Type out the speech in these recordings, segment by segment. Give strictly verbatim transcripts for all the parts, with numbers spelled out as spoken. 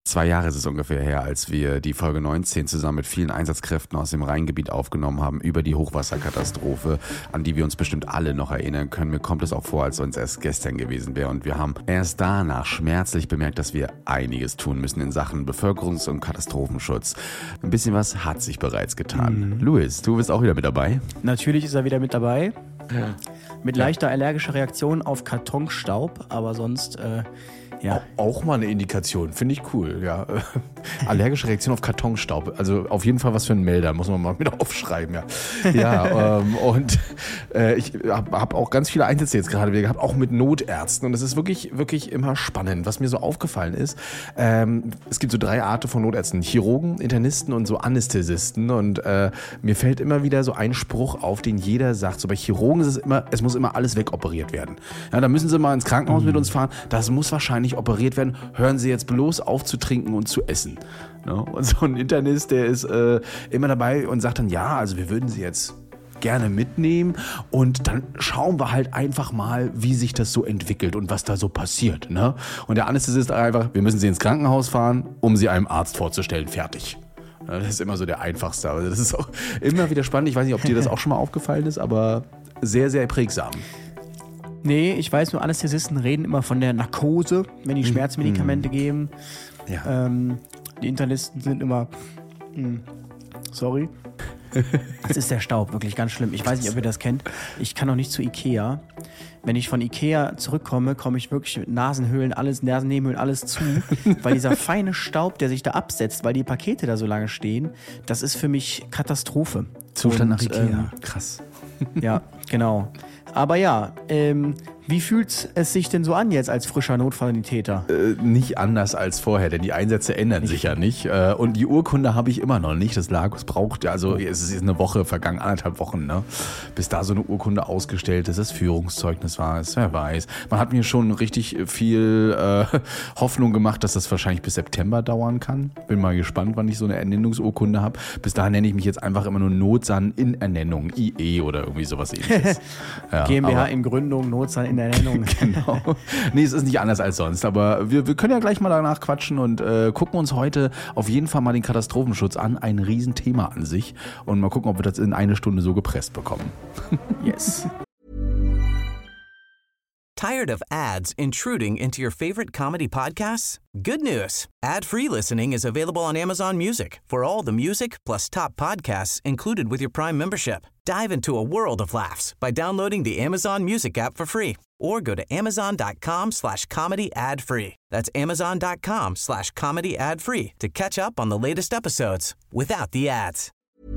Zwei Jahre ist es ungefähr her, als wir die Folge neunzehn zusammen mit vielen Einsatzkräften aus dem Rheingebiet aufgenommen haben über die Hochwasserkatastrophe, an die wir uns bestimmt alle noch erinnern können. Mir kommt es auch vor, als wenn es erst gestern gewesen wäre. Und wir haben erst danach schmerzlich bemerkt, dass wir einiges tun müssen in Sachen Bevölkerungs- und Katastrophenschutz. Ein bisschen was hat sich bereits getan. Mhm. Luis, du bist auch wieder mit dabei? Natürlich ist er wieder mit dabei. Ja. Mit leichter allergischer Reaktion auf Kartonstaub, aber sonst... Äh Ja. Auch mal eine Indikation, finde ich cool, ja. Allergische Reaktion auf Kartonstaub, also auf jeden Fall was für ein Melder, muss man mal mit aufschreiben, ja. Ja, ähm, und äh, ich habe hab auch ganz viele Einsätze jetzt gerade wieder gehabt, auch mit Notärzten, und es ist wirklich, wirklich immer spannend. Was mir so aufgefallen ist, ähm, es gibt so drei Arten von Notärzten, Chirurgen, Internisten und so Anästhesisten, und äh, mir fällt immer wieder so ein Spruch auf, den jeder sagt, so bei Chirurgen ist es immer, es muss immer alles wegoperiert werden. Ja, da müssen sie mal ins Krankenhaus mhm. mit uns fahren, das muss wahrscheinlich operiert werden, hören Sie jetzt bloß auf zu trinken und zu essen. Ne? Und so ein Internist, der ist äh, immer dabei und sagt dann, ja, also wir würden Sie jetzt gerne mitnehmen und dann schauen wir halt einfach mal, wie sich das so entwickelt und was da so passiert. Ne? Und der Anästhesist einfach, wir müssen Sie ins Krankenhaus fahren, um Sie einem Arzt vorzustellen, fertig. Ja, das ist immer so der einfachste, aber das ist auch immer wieder spannend. Ich weiß nicht, ob dir das auch schon mal aufgefallen ist, aber sehr, sehr prägsam. Nee, ich weiß nur, Anästhesisten reden immer von der Narkose, wenn die Schmerzmedikamente mm. geben. Ja. Ähm, die Internisten sind immer, mm, sorry. Das ist der Staub, wirklich ganz schlimm. Ich weiß nicht, ob ihr das kennt. Ich kann noch nicht zu Ikea. Wenn ich von Ikea zurückkomme, komme ich wirklich mit Nasenhöhlen, alles, Nasennebenhöhlen, alles zu. Weil dieser feine Staub, der sich da absetzt, weil die Pakete da so lange stehen, das ist für mich Katastrophe. Zustand nach Ikea, ähm, krass. Ja, genau. Aber ja, ähm, wie fühlt es sich denn so an jetzt als frischer Notfallsanitäter? Äh, nicht anders als vorher, denn die Einsätze ändern nicht. sich ja nicht. Äh, und die Urkunde habe ich immer noch nicht. Das Lagos braucht, also es ist eine Woche vergangen, anderthalb Wochen, ne? Bis da so eine Urkunde ausgestellt ist, das Führungszeugnis war es, wer weiß. Man hat mir schon richtig viel äh, Hoffnung gemacht, dass das wahrscheinlich bis September dauern kann. Bin mal gespannt, wann ich so eine Ernennungsurkunde habe. Bis dahin nenne ich mich jetzt einfach immer nur Notsan in Ernennung, I E oder irgendwie sowas ähnliches. Ja, GmbH aber, in Gründung, Notsan in der Ernennung. Genau. Nee, es ist nicht anders als sonst, aber wir, wir können ja gleich mal danach quatschen und äh, gucken uns heute auf jeden Fall mal den Katastrophenschutz an. Ein Riesenthema an sich. Und mal gucken, ob wir das in eine Stunde so gepresst bekommen. Yes. Tired of ads intruding into your favorite comedy podcasts? Good news. Ad-free listening is available on Amazon Music for all the music plus top podcasts included with your Prime membership. Dive into a world of laughs by downloading the Amazon Music app for free or go to amazon.com slash comedy ad free. That's amazon.com slash comedy ad free to catch up on the latest episodes without the ads.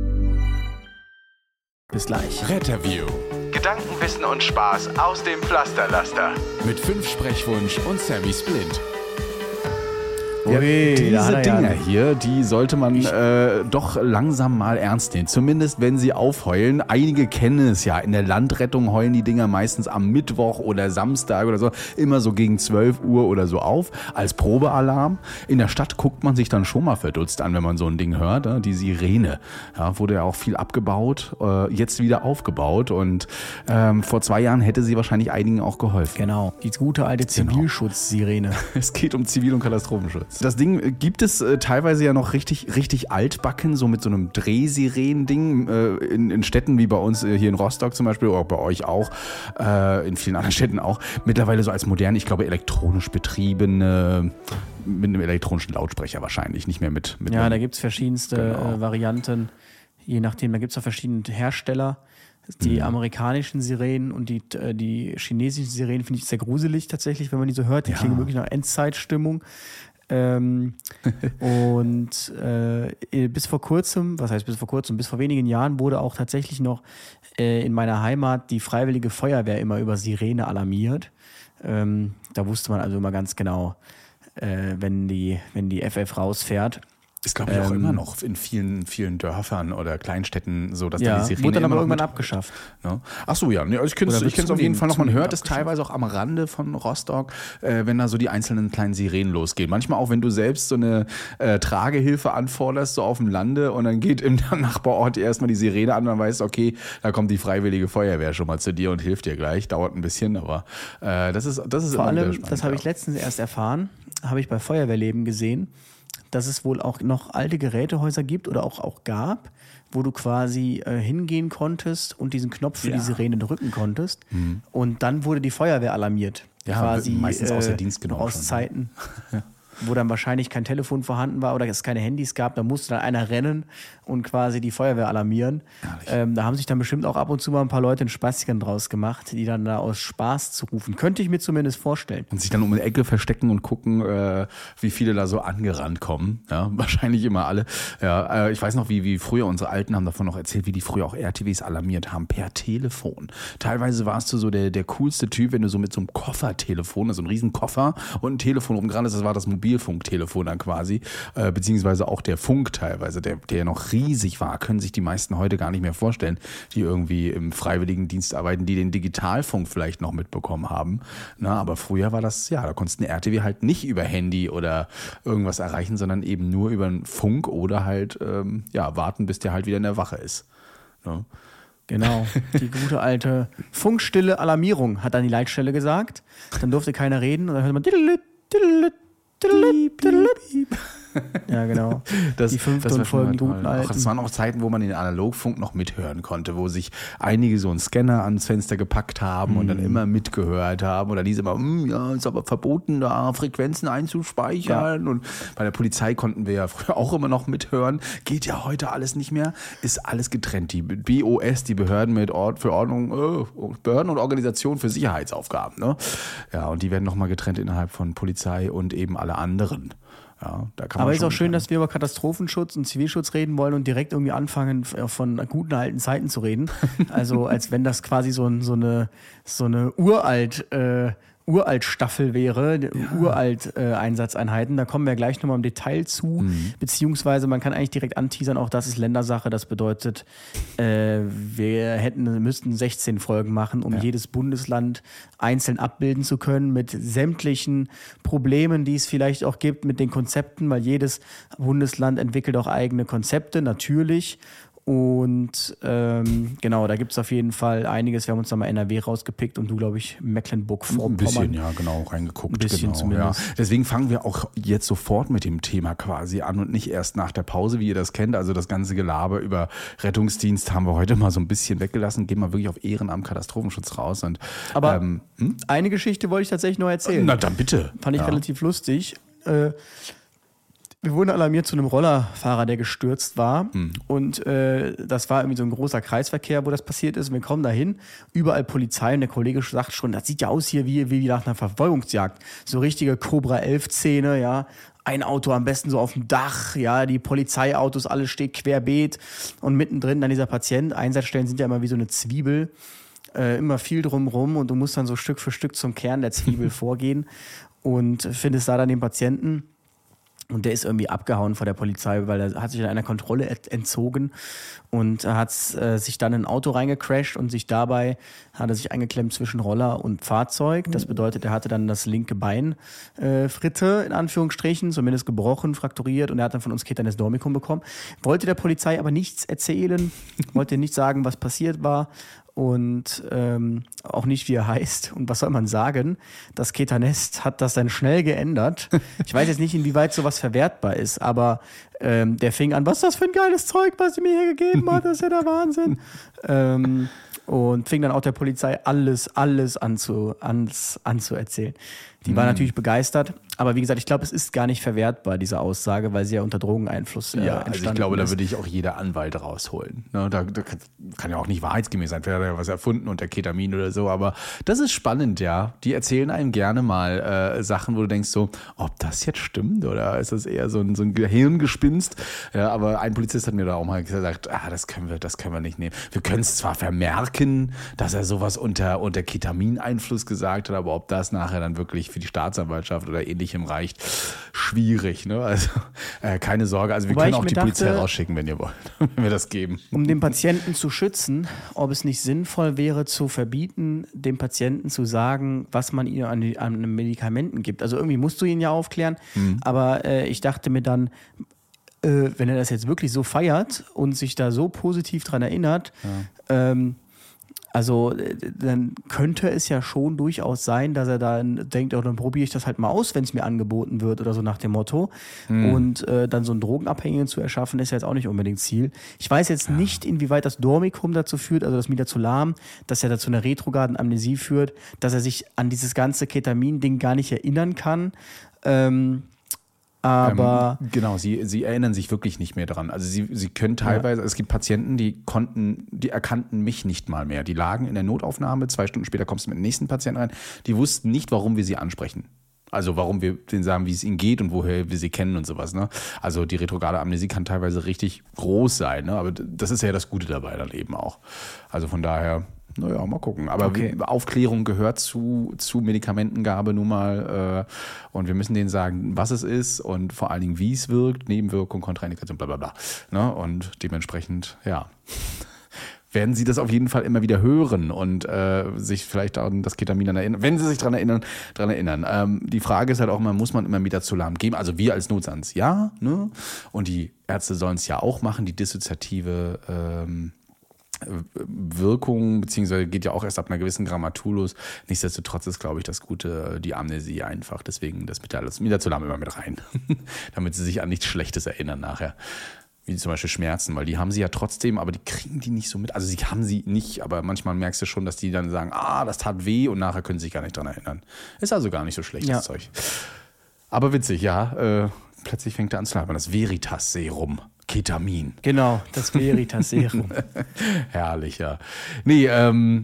Bis gleich. Retterview. Gedanken, Wissen und Spaß aus dem Pflasterlaster. Mit fünf Sprechwunsch und Sammy Splint. Ja, Ui, diese ja, Dinger ja. hier, die sollte man äh, doch langsam mal ernst nehmen. Zumindest, wenn sie aufheulen. Einige kennen es ja. In der Landrettung heulen die Dinger meistens am Mittwoch oder Samstag oder so. Immer so gegen zwölf Uhr oder so auf. Als Probealarm. In der Stadt guckt man sich dann schon mal verdutzt an, wenn man so ein Ding hört. Ja, die Sirene. Ja, wurde ja auch viel abgebaut. Äh, jetzt wieder aufgebaut. Und ähm, vor zwei Jahren hätte sie wahrscheinlich einigen auch geholfen. Genau. Die gute alte Zivilschutzsirene. Es geht um Zivil- und Katastrophenschutz. Das Ding gibt es äh, teilweise ja noch richtig, richtig altbacken, so mit so einem Drehsirenen-Ding äh, in, in Städten wie bei uns äh, hier in Rostock zum Beispiel, oder bei euch auch, äh, in vielen anderen Städten auch. Mittlerweile so als modern, ich glaube elektronisch betriebene, mit einem elektronischen Lautsprecher wahrscheinlich, nicht mehr mit... mit ja, einem, da gibt es verschiedenste genau. äh, Varianten, je nachdem, da gibt es auch verschiedene Hersteller. Die mhm. amerikanischen Sirenen und die, äh, die chinesischen Sirenen finde ich sehr gruselig tatsächlich, wenn man die so hört. Die ja. klingen wirklich nach Endzeitstimmung. Ähm, und äh, bis vor kurzem, was heißt bis vor kurzem, bis vor wenigen Jahren wurde auch tatsächlich noch äh, in meiner Heimat die Freiwillige Feuerwehr immer über Sirene alarmiert. Ähm, da wusste man also immer ganz genau, äh, wenn die, wenn die F F rausfährt. Ist, glaube ich, auch ähm, immer noch in vielen, vielen Dörfern oder Kleinstädten so, dass ja, da die Sirene wurde dann aber immer irgendwann mit, abgeschafft. Ne? Ach so, ja. Also ich kenne es ich kenn's auf jeden Fall noch. Man hört es teilweise auch am Rande von Rostock, äh, wenn da so die einzelnen kleinen Sirenen losgehen. Manchmal auch, wenn du selbst so eine äh, Tragehilfe anforderst, so auf dem Lande, und dann geht im Nachbarort erstmal die Sirene an und dann weißt du, okay, da kommt die Freiwillige Feuerwehr schon mal zu dir und hilft dir gleich. Dauert ein bisschen, aber äh, das ist, das ist Vor immer allem, spannend, das habe ja. ich letztens erst erfahren, habe ich bei Feuerwehrleben gesehen. dass es wohl auch noch alte Gerätehäuser gibt oder auch, auch gab, wo du quasi äh, hingehen konntest und diesen Knopf für Ja. die Sirene drücken konntest. Mhm. Und dann wurde die Feuerwehr alarmiert. Ja, quasi, meistens äh, aus der Dienst genommen aus schon, ne? Zeiten, Ja. wo dann wahrscheinlich kein Telefon vorhanden war oder es keine Handys gab. Da musste dann einer rennen und quasi die Feuerwehr alarmieren. Ähm, da haben sich dann bestimmt auch ab und zu mal ein paar Leute einen Spaßchen draus gemacht, die dann da aus Spaß zu rufen. Könnte ich mir zumindest vorstellen. Und sich dann um eine Ecke verstecken und gucken, äh, wie viele da so angerannt kommen. Ja, wahrscheinlich immer alle. Ja, äh, ich weiß noch, wie, wie früher unsere Alten haben davon noch erzählt, wie die früher auch R T Ws alarmiert haben per Telefon. Teilweise warst du so der, der coolste Typ, wenn du so mit so einem Koffertelefon, also einem riesen Koffer und ein Telefon rumgerannt, das war das Mobilfunktelefon dann quasi, äh, beziehungsweise auch der Funk teilweise, der, der noch riesig war, können sich die meisten heute gar nicht mehr vorstellen, die irgendwie im Freiwilligendienst arbeiten, die den Digitalfunk vielleicht noch mitbekommen haben. Na, aber früher war das, ja, da konntest du eine R T W halt nicht über Handy oder irgendwas erreichen, sondern eben nur über einen Funk oder halt, ähm, ja, warten, bis der halt wieder in der Wache ist. Ne? Genau, die gute alte funkstille Alarmierung, hat dann die Leitstelle gesagt. Dann durfte keiner reden und dann hörte man diddle, diddle, diddle, diddle. Ja, genau. Das, die fünfte das war und schon folgenden mal guten toll. alten. Auch, das waren auch Zeiten, wo man den Analogfunk noch mithören konnte, wo sich einige so einen Scanner ans Fenster gepackt haben und dann immer mitgehört haben oder diese immer, mm, ja, ist aber verboten, da Frequenzen einzuspeichern. Ja. Und bei der Polizei konnten wir ja früher auch immer noch mithören. Geht ja heute alles nicht mehr. Ist alles getrennt. Die B O S, die Behörden mit Ort für Ordnung, äh, Behörden und Organisationen für Sicherheitsaufgaben. Ne? Ja, und die werden nochmal getrennt innerhalb von Polizei und eben alle anderen. Ja, da kann man Aber ist schon auch schön, dass wir über Katastrophenschutz und Zivilschutz reden wollen und direkt irgendwie anfangen, von guten alten Zeiten zu reden. Also als wenn das quasi so, ein, so eine, so eine uralt, äh, Uralt-Staffel wäre, ja. Uralt-Einsatzeinheiten. Da kommen wir gleich nochmal im Detail zu. Mhm. Beziehungsweise man kann eigentlich direkt anteasern, auch das ist Ländersache. Das bedeutet, äh, wir hätten, müssten sechzehn Folgen machen, um ja. jedes Bundesland einzeln abbilden zu können mit sämtlichen Problemen, die es vielleicht auch gibt mit den Konzepten, weil jedes Bundesland entwickelt auch eigene Konzepte, natürlich. Und ähm, genau, da gibt es auf jeden Fall einiges. Wir haben uns da mal N R W rausgepickt und du, glaube ich, Mecklenburg-Vorpommern. Ein bisschen, ja, genau, reingeguckt. Ein bisschen genau, zumindest. Ja. Deswegen fangen wir auch jetzt sofort mit dem Thema quasi an und nicht erst nach der Pause, wie ihr das kennt. Also das ganze Gelaber über Rettungsdienst haben wir heute mal so ein bisschen weggelassen. Gehen wir wirklich auf Ehrenamt, Katastrophenschutz raus. Und, Aber ähm, hm? eine Geschichte wollte ich tatsächlich noch erzählen. Na dann bitte. Fand ich ja. relativ lustig. Äh, Wir wurden alarmiert zu einem Rollerfahrer, der gestürzt war. Hm. Und äh, das war irgendwie so ein großer Kreisverkehr, wo das passiert ist. Und wir kommen dahin, überall Polizei. Und der Kollege sagt schon, das sieht ja aus hier wie, wie nach einer Verfolgungsjagd. So richtige Cobra elf Szene, ja. Ein Auto am besten so auf dem Dach, ja, die Polizeiautos, alles steht querbeet. Und mittendrin dann dieser Patient. Einsatzstellen sind ja immer wie so eine Zwiebel. Äh, immer viel drumrum. Und du musst dann so Stück für Stück zum Kern der Zwiebel vorgehen. Und findest da dann den Patienten. Und der ist irgendwie abgehauen vor der Polizei, weil er hat sich in einer Kontrolle entzogen und hat äh, sich dann in ein Auto reingecrasht und sich dabei hat er sich eingeklemmt zwischen Roller und Fahrzeug. Das bedeutet, er hatte dann das linke Bein äh, Fritte, in Anführungsstrichen, zumindest gebrochen, frakturiert, und er hat dann von uns Cetaneous Dormicum bekommen. Wollte der Polizei aber nichts erzählen, wollte nicht sagen, was passiert war. Und ähm, auch nicht, wie er heißt. Und was soll man sagen? Das Ketanest hat das dann schnell geändert. Ich weiß jetzt nicht, inwieweit sowas verwertbar ist, aber ähm, der fing an, was ist das für ein geiles Zeug, was sie mir hier gegeben hat, das ist ja der Wahnsinn. ähm, und fing dann auch der Polizei alles, alles anzu, ans, anzuerzählen. Die war natürlich begeistert, aber wie gesagt, ich glaube, es ist gar nicht verwertbar, diese Aussage, weil sie ja unter Drogeneinfluss äh, ja, entstanden also ich glaube, ist. da würde ich auch jeder Anwalt rausholen. Ne, da, da kann ja auch nicht wahrheitsgemäß sein, vielleicht hat er ja was erfunden unter Ketamin oder so, aber das ist spannend, ja. Die erzählen einem gerne mal äh, Sachen, wo du denkst so, ob das jetzt stimmt oder ist das eher so ein, so ein Gehirngespinst? Ja, aber ein Polizist hat mir da auch mal gesagt, ah, das können wir, das können wir nicht nehmen. Wir können es zwar vermerken, dass er sowas unter, unter Ketamineinfluss gesagt hat, aber ob das nachher dann wirklich für die Staatsanwaltschaft oder ähnlichem reicht, schwierig. Ne? Also äh, keine Sorge, also wir Wobei können auch die dachte, Polizei rausschicken, wenn ihr wollt, wenn wir das geben. Um den Patienten zu schützen, ob es nicht sinnvoll wäre, zu verbieten, dem Patienten zu sagen, was man ihm an, an Medikamenten gibt. Also irgendwie musst du ihn ja aufklären, mhm. aber äh, ich dachte mir dann, äh, wenn er das jetzt wirklich so feiert und sich da so positiv dran erinnert, ja. ähm, Also dann könnte es ja schon durchaus sein, dass er dann denkt, oh, dann probiere ich das halt mal aus, wenn es mir angeboten wird oder so nach dem Motto. Mhm. Und äh, dann so einen Drogenabhängigen zu erschaffen, ist ja jetzt auch nicht unbedingt Ziel. Ich weiß jetzt ja. nicht, inwieweit das Dormicum dazu führt, also das Midazolam, dass er dazu eine retrograden Amnesie führt, dass er sich an dieses ganze Ketamin-Ding gar nicht erinnern kann. Ähm, Aber ähm, genau, sie, sie erinnern sich wirklich nicht mehr dran. Also sie, sie können teilweise, ja. es gibt Patienten, die konnten, die erkannten mich nicht mal mehr. Die lagen in der Notaufnahme, zwei Stunden später kommst du mit dem nächsten Patienten rein. Die wussten nicht, warum wir sie ansprechen. Also warum wir denen sagen, wie es ihnen geht und woher wir sie kennen und sowas. Ne? Also die retrograde Amnesie kann teilweise richtig groß sein. Ne? Aber das ist ja das Gute dabei dann eben auch. Also von daher... Naja, mal gucken. Aber okay. Aufklärung gehört zu, zu Medikamentengabe nun mal. Äh, und wir müssen denen sagen, was es ist und vor allen Dingen, wie es wirkt, Nebenwirkung, Kontraindikation, bla bla bla. Ne? Und dementsprechend, ja, werden sie das auf jeden Fall immer wieder hören und äh, sich vielleicht an das Ketamin dann erinnern, wenn sie sich daran erinnern, daran erinnern. Ähm, die Frage ist halt auch immer, muss man immer Midazolam geben? Also wir als Notsans, ja. Ne? Und die Ärzte sollen es ja auch machen, die dissoziative ähm, Wirkung, beziehungsweise geht ja auch erst ab einer gewissen Grammatulus. Nichtsdestotrotz ist, glaube ich, das Gute, die Amnesie einfach. Deswegen das Midazolam immer mit rein, damit sie sich an nichts Schlechtes erinnern nachher. Wie zum Beispiel Schmerzen, weil die haben sie ja trotzdem, aber die kriegen die nicht so mit. Also sie haben sie nicht, aber manchmal merkst du schon, dass die dann sagen, ah, das tat weh und nachher können sie sich gar nicht dran erinnern. Ist also gar nicht so schlecht, ja. das Zeug. Aber witzig, ja. Äh, plötzlich fängt er an zu labern. Das Veritas-Serum. Ketamin. Genau, das Veritas-Serum. Herrlich, ja. Nee, ähm,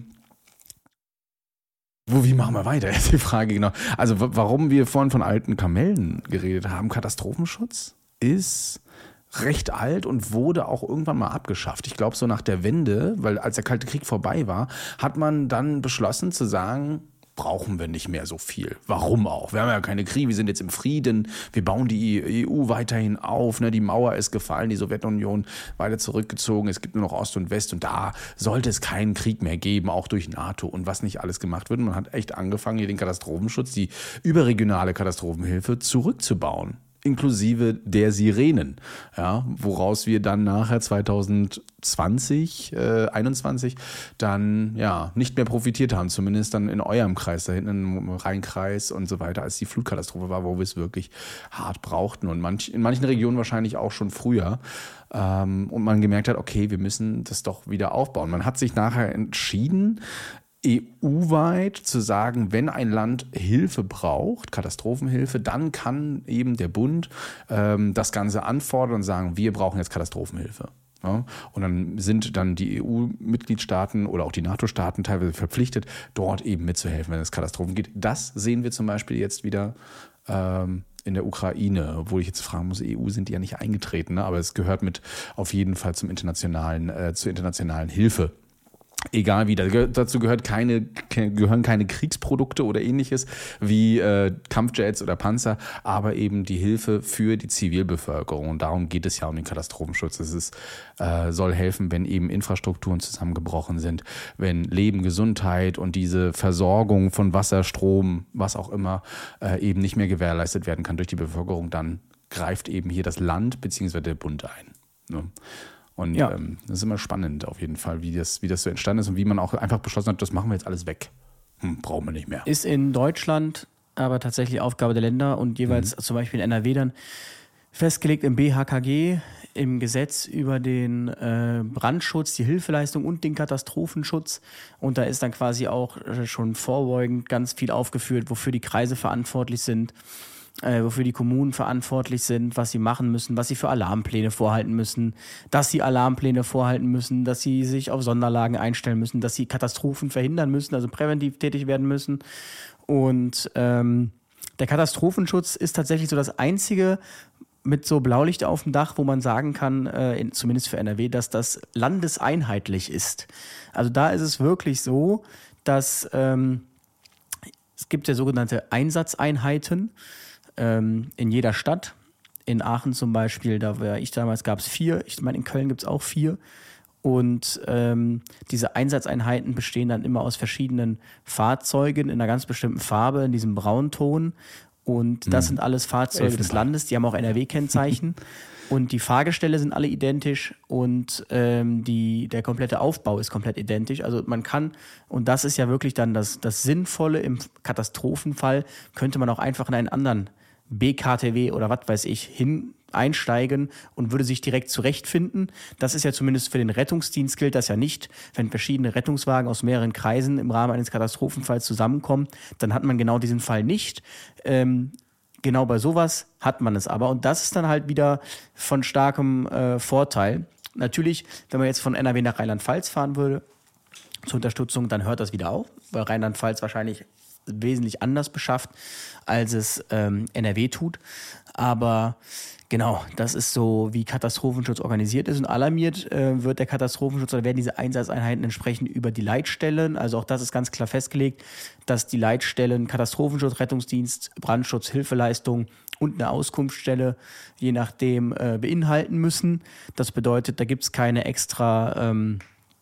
wo, wie machen wir weiter, ist die Frage, genau. Also, w- warum wir vorhin von alten Kamellen geredet haben, Katastrophenschutz ist recht alt und wurde auch irgendwann mal abgeschafft. Ich glaube, so nach der Wende, weil als der Kalte Krieg vorbei war, hat man dann beschlossen zu sagen, brauchen wir nicht mehr so viel. Warum auch? Wir haben ja keine Kriege, wir sind jetzt im Frieden, wir bauen die E U weiterhin auf, ne? Die Mauer ist gefallen, die Sowjetunion weiter zurückgezogen, es gibt nur noch Ost und West und da sollte es keinen Krieg mehr geben, auch durch NATO und was nicht alles gemacht wird. Man hat echt angefangen, hier den Katastrophenschutz, die überregionale Katastrophenhilfe zurückzubauen. Inklusive der Sirenen, ja, woraus wir dann nachher zwanzig zwanzig, äh, einundzwanzig dann ja nicht mehr profitiert haben, zumindest dann in eurem Kreis, da hinten im Rheinkreis und so weiter, als die Flutkatastrophe war, wo wir es wirklich hart brauchten und manch, in manchen Regionen wahrscheinlich auch schon früher. Ähm, und man gemerkt hat, okay, wir müssen das doch wieder aufbauen. Man hat sich nachher entschieden, E U-weit zu sagen, wenn ein Land Hilfe braucht, Katastrophenhilfe, dann kann eben der Bund ähm, das Ganze anfordern und sagen, wir brauchen jetzt Katastrophenhilfe. Ja? Und dann sind dann die E U-Mitgliedstaaten oder auch die NATO-Staaten teilweise verpflichtet, dort eben mitzuhelfen, wenn es Katastrophen gibt. Das sehen wir zum Beispiel jetzt wieder ähm, in der Ukraine, obwohl ich jetzt fragen muss, E U sind die ja nicht eingetreten, ne? Aber es gehört mit auf jeden Fall zum internationalen, äh, zur internationalen Hilfe. Egal wie, dazu gehört keine, gehören keine Kriegsprodukte oder ähnliches wie äh, Kampfjets oder Panzer, aber eben die Hilfe für die Zivilbevölkerung. Und darum geht es ja um den Katastrophenschutz. Es ist, äh, soll helfen, wenn eben Infrastrukturen zusammengebrochen sind, wenn Leben, Gesundheit und diese Versorgung von Wasser, Strom, was auch immer, äh, eben nicht mehr gewährleistet werden kann durch die Bevölkerung. Dann greift eben hier das Land bzw. der Bund ein. Ne? Und ja. ähm, das ist immer spannend auf jeden Fall, wie das, wie das so entstanden ist und wie man auch einfach beschlossen hat, das machen wir jetzt alles weg. Hm, brauchen wir nicht mehr. Ist in Deutschland aber tatsächlich Aufgabe der Länder und jeweils mhm. zum Beispiel in N R W dann festgelegt im B H K G, im Gesetz über den äh, Brandschutz, die Hilfeleistung und den Katastrophenschutz. Und da ist dann quasi auch äh, schon vorbeugend ganz viel aufgeführt, wofür die Kreise verantwortlich sind. Äh, wofür die Kommunen verantwortlich sind, was sie machen müssen, was sie für Alarmpläne vorhalten müssen, dass sie Alarmpläne vorhalten müssen, dass sie sich auf Sonderlagen einstellen müssen, dass sie Katastrophen verhindern müssen, also präventiv tätig werden müssen. Und ähm, der Katastrophenschutz ist tatsächlich so das Einzige mit so Blaulicht auf dem Dach, wo man sagen kann, äh, in, zumindest für N R W, dass das landeseinheitlich ist. Also da ist es wirklich so, dass ähm, es gibt ja sogenannte Einsatzeinheiten in jeder Stadt. In Aachen zum Beispiel, da war ich damals, gab es vier. Ich meine, in Köln gibt es auch vier. Und ähm, diese Einsatzeinheiten bestehen dann immer aus verschiedenen Fahrzeugen in einer ganz bestimmten Farbe, in diesem Braunton. Und das mhm. sind alles Fahrzeuge des Landes, die haben auch N R W-Kennzeichen. Und die Fahrgestelle sind alle identisch und ähm, die, der komplette Aufbau ist komplett identisch. Also man kann, und das ist ja wirklich dann das, das Sinnvolle im Katastrophenfall, könnte man auch einfach in einen anderen B K T W oder was weiß ich hin einsteigen und würde sich direkt zurechtfinden. Das ist ja zumindest für den Rettungsdienst gilt das ja nicht. Wenn verschiedene Rettungswagen aus mehreren Kreisen im Rahmen eines Katastrophenfalls zusammenkommen, dann hat man genau diesen Fall nicht. Ähm, Genau bei sowas hat man es aber. Und das ist dann halt wieder von starkem äh, Vorteil. Natürlich, wenn man jetzt von N R W nach Rheinland-Pfalz fahren würde, zur Unterstützung, dann hört das wieder auf, weil Rheinland-Pfalz wahrscheinlich wesentlich anders beschafft, als es ähm, N R W tut. Aber genau, das ist so, wie Katastrophenschutz organisiert ist. Und alarmiert äh, wird der Katastrophenschutz oder werden diese Einsatzeinheiten entsprechend über die Leitstellen. Also auch das ist ganz klar festgelegt, dass die Leitstellen Katastrophenschutz, Rettungsdienst, Brandschutz, Hilfeleistung und eine Auskunftsstelle je nachdem äh, beinhalten müssen. Das bedeutet, da gibt es keine extra... Ähm,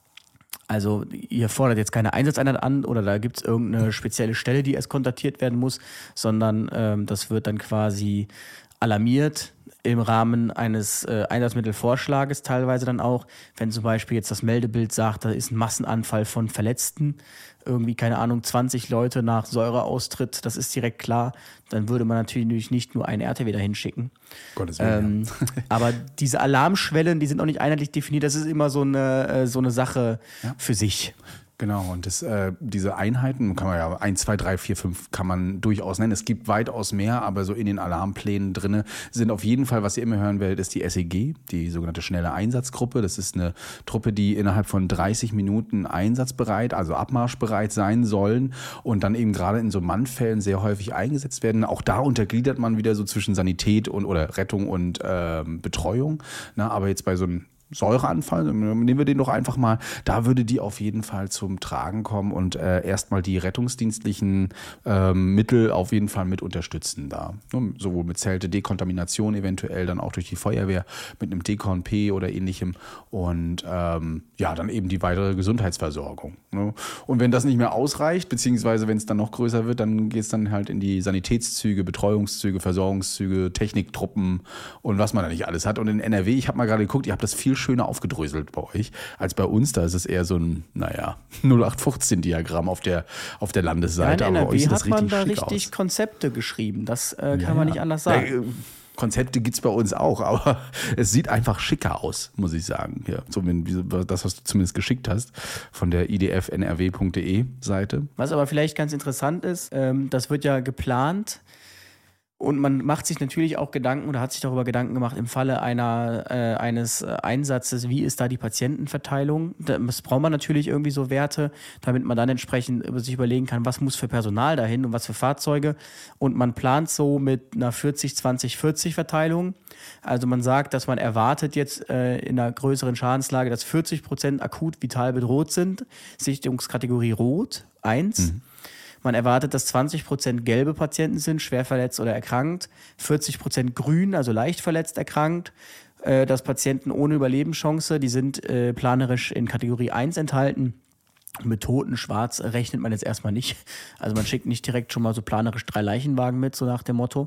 Also ihr fordert jetzt keine Einsatzeinheit an oder da gibt es irgendeine spezielle Stelle, die erst kontaktiert werden muss, sondern ähm, das wird dann quasi alarmiert im Rahmen eines äh, Einsatzmittelvorschlages teilweise dann auch, wenn zum Beispiel jetzt das Meldebild sagt, da ist ein Massenanfall von Verletzten, irgendwie, keine Ahnung, zwanzig Leute nach Säureaustritt, das ist direkt klar, dann würde man natürlich nicht nur einen R T W dahin schicken. Gottes Willen, ähm, aber diese Alarmschwellen, die sind auch nicht einheitlich definiert, das ist immer so eine, so eine Sache ja. für sich. Genau, und das, äh, diese Einheiten kann man ja eins, zwei, drei, vier, fünf kann man durchaus nennen. Es gibt weitaus mehr, aber so in den Alarmplänen drin sind auf jeden Fall, was ihr immer hören werdet, ist die S E G, die sogenannte schnelle Einsatzgruppe. Das ist eine Truppe, die innerhalb von dreißig Minuten einsatzbereit, also abmarschbereit sein sollen und dann eben gerade in so Mannfällen sehr häufig eingesetzt werden. Auch da untergliedert man wieder so zwischen Sanität und oder Rettung und äh, Betreuung. Na, aber jetzt bei so einem Säureanfall, nehmen wir den doch einfach mal, da würde die auf jeden Fall zum Tragen kommen und äh, erstmal die rettungsdienstlichen ähm, Mittel auf jeden Fall mit unterstützen da. Sowohl mit Zelte, Dekontamination eventuell, dann auch durch die Feuerwehr mit einem Dekon P oder ähnlichem und ähm, ja, dann eben die weitere Gesundheitsversorgung. Ne? Und wenn das nicht mehr ausreicht, beziehungsweise wenn es dann noch größer wird, dann geht es dann halt in die Sanitätszüge, Betreuungszüge, Versorgungszüge, Techniktruppen und was man da nicht alles hat. Und in N R W, ich habe mal gerade geguckt, ihr habt das viel schöner aufgedröselt bei euch als bei uns. Da ist es eher so ein, naja, null acht fünfzehn Diagramm auf der, auf der Landesseite. Ja, in N R W aber bei euch sieht das hat man richtig da schick richtig aus. Konzepte geschrieben. Das äh, kann ja, man nicht anders sagen. Ja, Konzepte gibt es bei uns auch, aber es sieht einfach schicker aus, muss ich sagen. Ja, zumindest das, was du zumindest geschickt hast von der I D F N R W Punkt de Seite. Was aber vielleicht ganz interessant ist, ähm, das wird ja geplant. Und man macht sich natürlich auch Gedanken oder hat sich darüber Gedanken gemacht im Falle einer, äh, eines Einsatzes, wie ist da die Patientenverteilung? Das braucht man natürlich irgendwie so Werte, damit man dann entsprechend sich überlegen kann, was muss für Personal dahin und was für Fahrzeuge. Und man plant so mit einer vierzig zwanzig vierzig Verteilung. Also man sagt, dass man erwartet jetzt äh, in einer größeren Schadenslage, dass vierzig Prozent akut vital bedroht sind, Sichtungskategorie Rot, eins. Mhm. Man erwartet, dass zwanzig Prozent gelbe Patienten sind, schwer verletzt oder erkrankt, vierzig Prozent grün, also leicht verletzt erkrankt, äh, dass Patienten ohne Überlebenschance, die sind äh, planerisch in Kategorie eins enthalten. Mit Toten schwarz rechnet man jetzt erstmal nicht. Also man schickt nicht direkt schon mal so planerisch drei Leichenwagen mit, so nach dem Motto.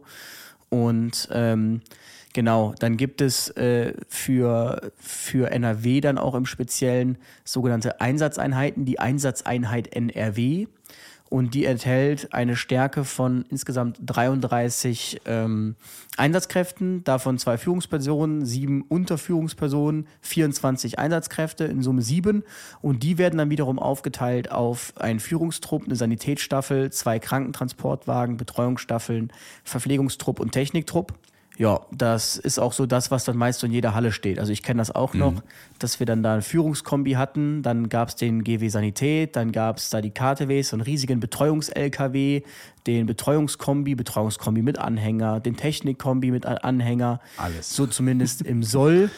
Und ähm, genau, dann gibt es äh, für, für N R W dann auch im Speziellen sogenannte Einsatzeinheiten, die Einsatzeinheit N R W. Und die enthält eine Stärke von insgesamt dreiunddreißig ähm, Einsatzkräften, davon zwei Führungspersonen, sieben Unterführungspersonen, vierundzwanzig Einsatzkräfte, in Summe sieben. Und die werden dann wiederum aufgeteilt auf einen Führungstrupp, eine Sanitätsstaffel, zwei Krankentransportwagen, Betreuungsstaffeln, Verpflegungstrupp und Techniktrupp. Ja, das ist auch so das, was dann meist so in jeder Halle steht. Also ich kenne das auch noch, mhm. dass wir dann da ein Führungskombi hatten, dann gab es den G W Sanität, dann gab es da die K T Ws, so einen riesigen Betreuungs-L K W, den Betreuungskombi, Betreuungskombi mit Anhänger, den Technikkombi mit Anhänger. Alles. So zumindest im Soll.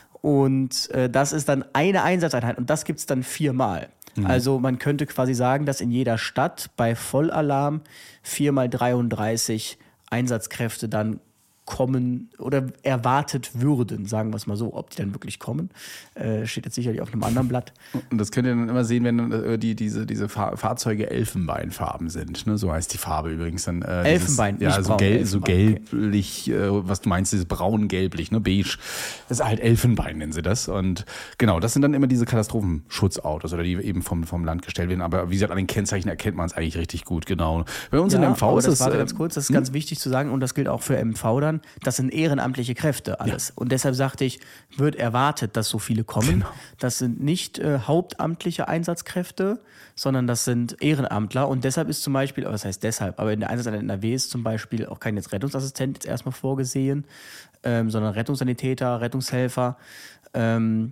Und äh, das ist dann eine Einsatzeinheit und das gibt es dann viermal. Mhm. Also man könnte quasi sagen, dass in jeder Stadt bei Vollalarm vier mal dreiunddreißig Einsatzkräfte dann kommen oder erwartet würden, sagen wir es mal so. Ob die dann wirklich kommen, äh, steht jetzt sicherlich auf einem anderen Blatt. Und das könnt ihr dann immer sehen, wenn äh, die, diese, diese Fahr- Fahrzeuge Elfenbeinfarben sind. Ne? So heißt die Farbe übrigens dann. Äh, Elfenbein, dieses, nicht ja, so, braun, gel- Elfenbein, so gelblich, okay. äh, was du meinst, dieses braun-gelblich, ne? Beige. Das ist halt Elfenbein, nennen sie das. Und genau, das sind dann immer diese Katastrophenschutzautos oder die eben vom, vom Land gestellt werden. Aber wie gesagt, an den Kennzeichen erkennt man es eigentlich richtig gut, genau. Bei uns ja, in M V aber ist das es. Warte äh, ganz kurz, das ist hm? ganz wichtig zu sagen und das gilt auch für M V dann. Das sind ehrenamtliche Kräfte alles. Ja. Und deshalb sagte ich, wird erwartet, dass so viele kommen. Genau. Das sind nicht äh, hauptamtliche Einsatzkräfte, sondern das sind Ehrenamtler. Und deshalb ist zum Beispiel, was heißt deshalb, aber in der Einsatzeinheit N R W ist zum Beispiel auch kein jetzt Rettungsassistent jetzt erstmal vorgesehen, ähm, sondern Rettungssanitäter, Rettungshelfer ähm,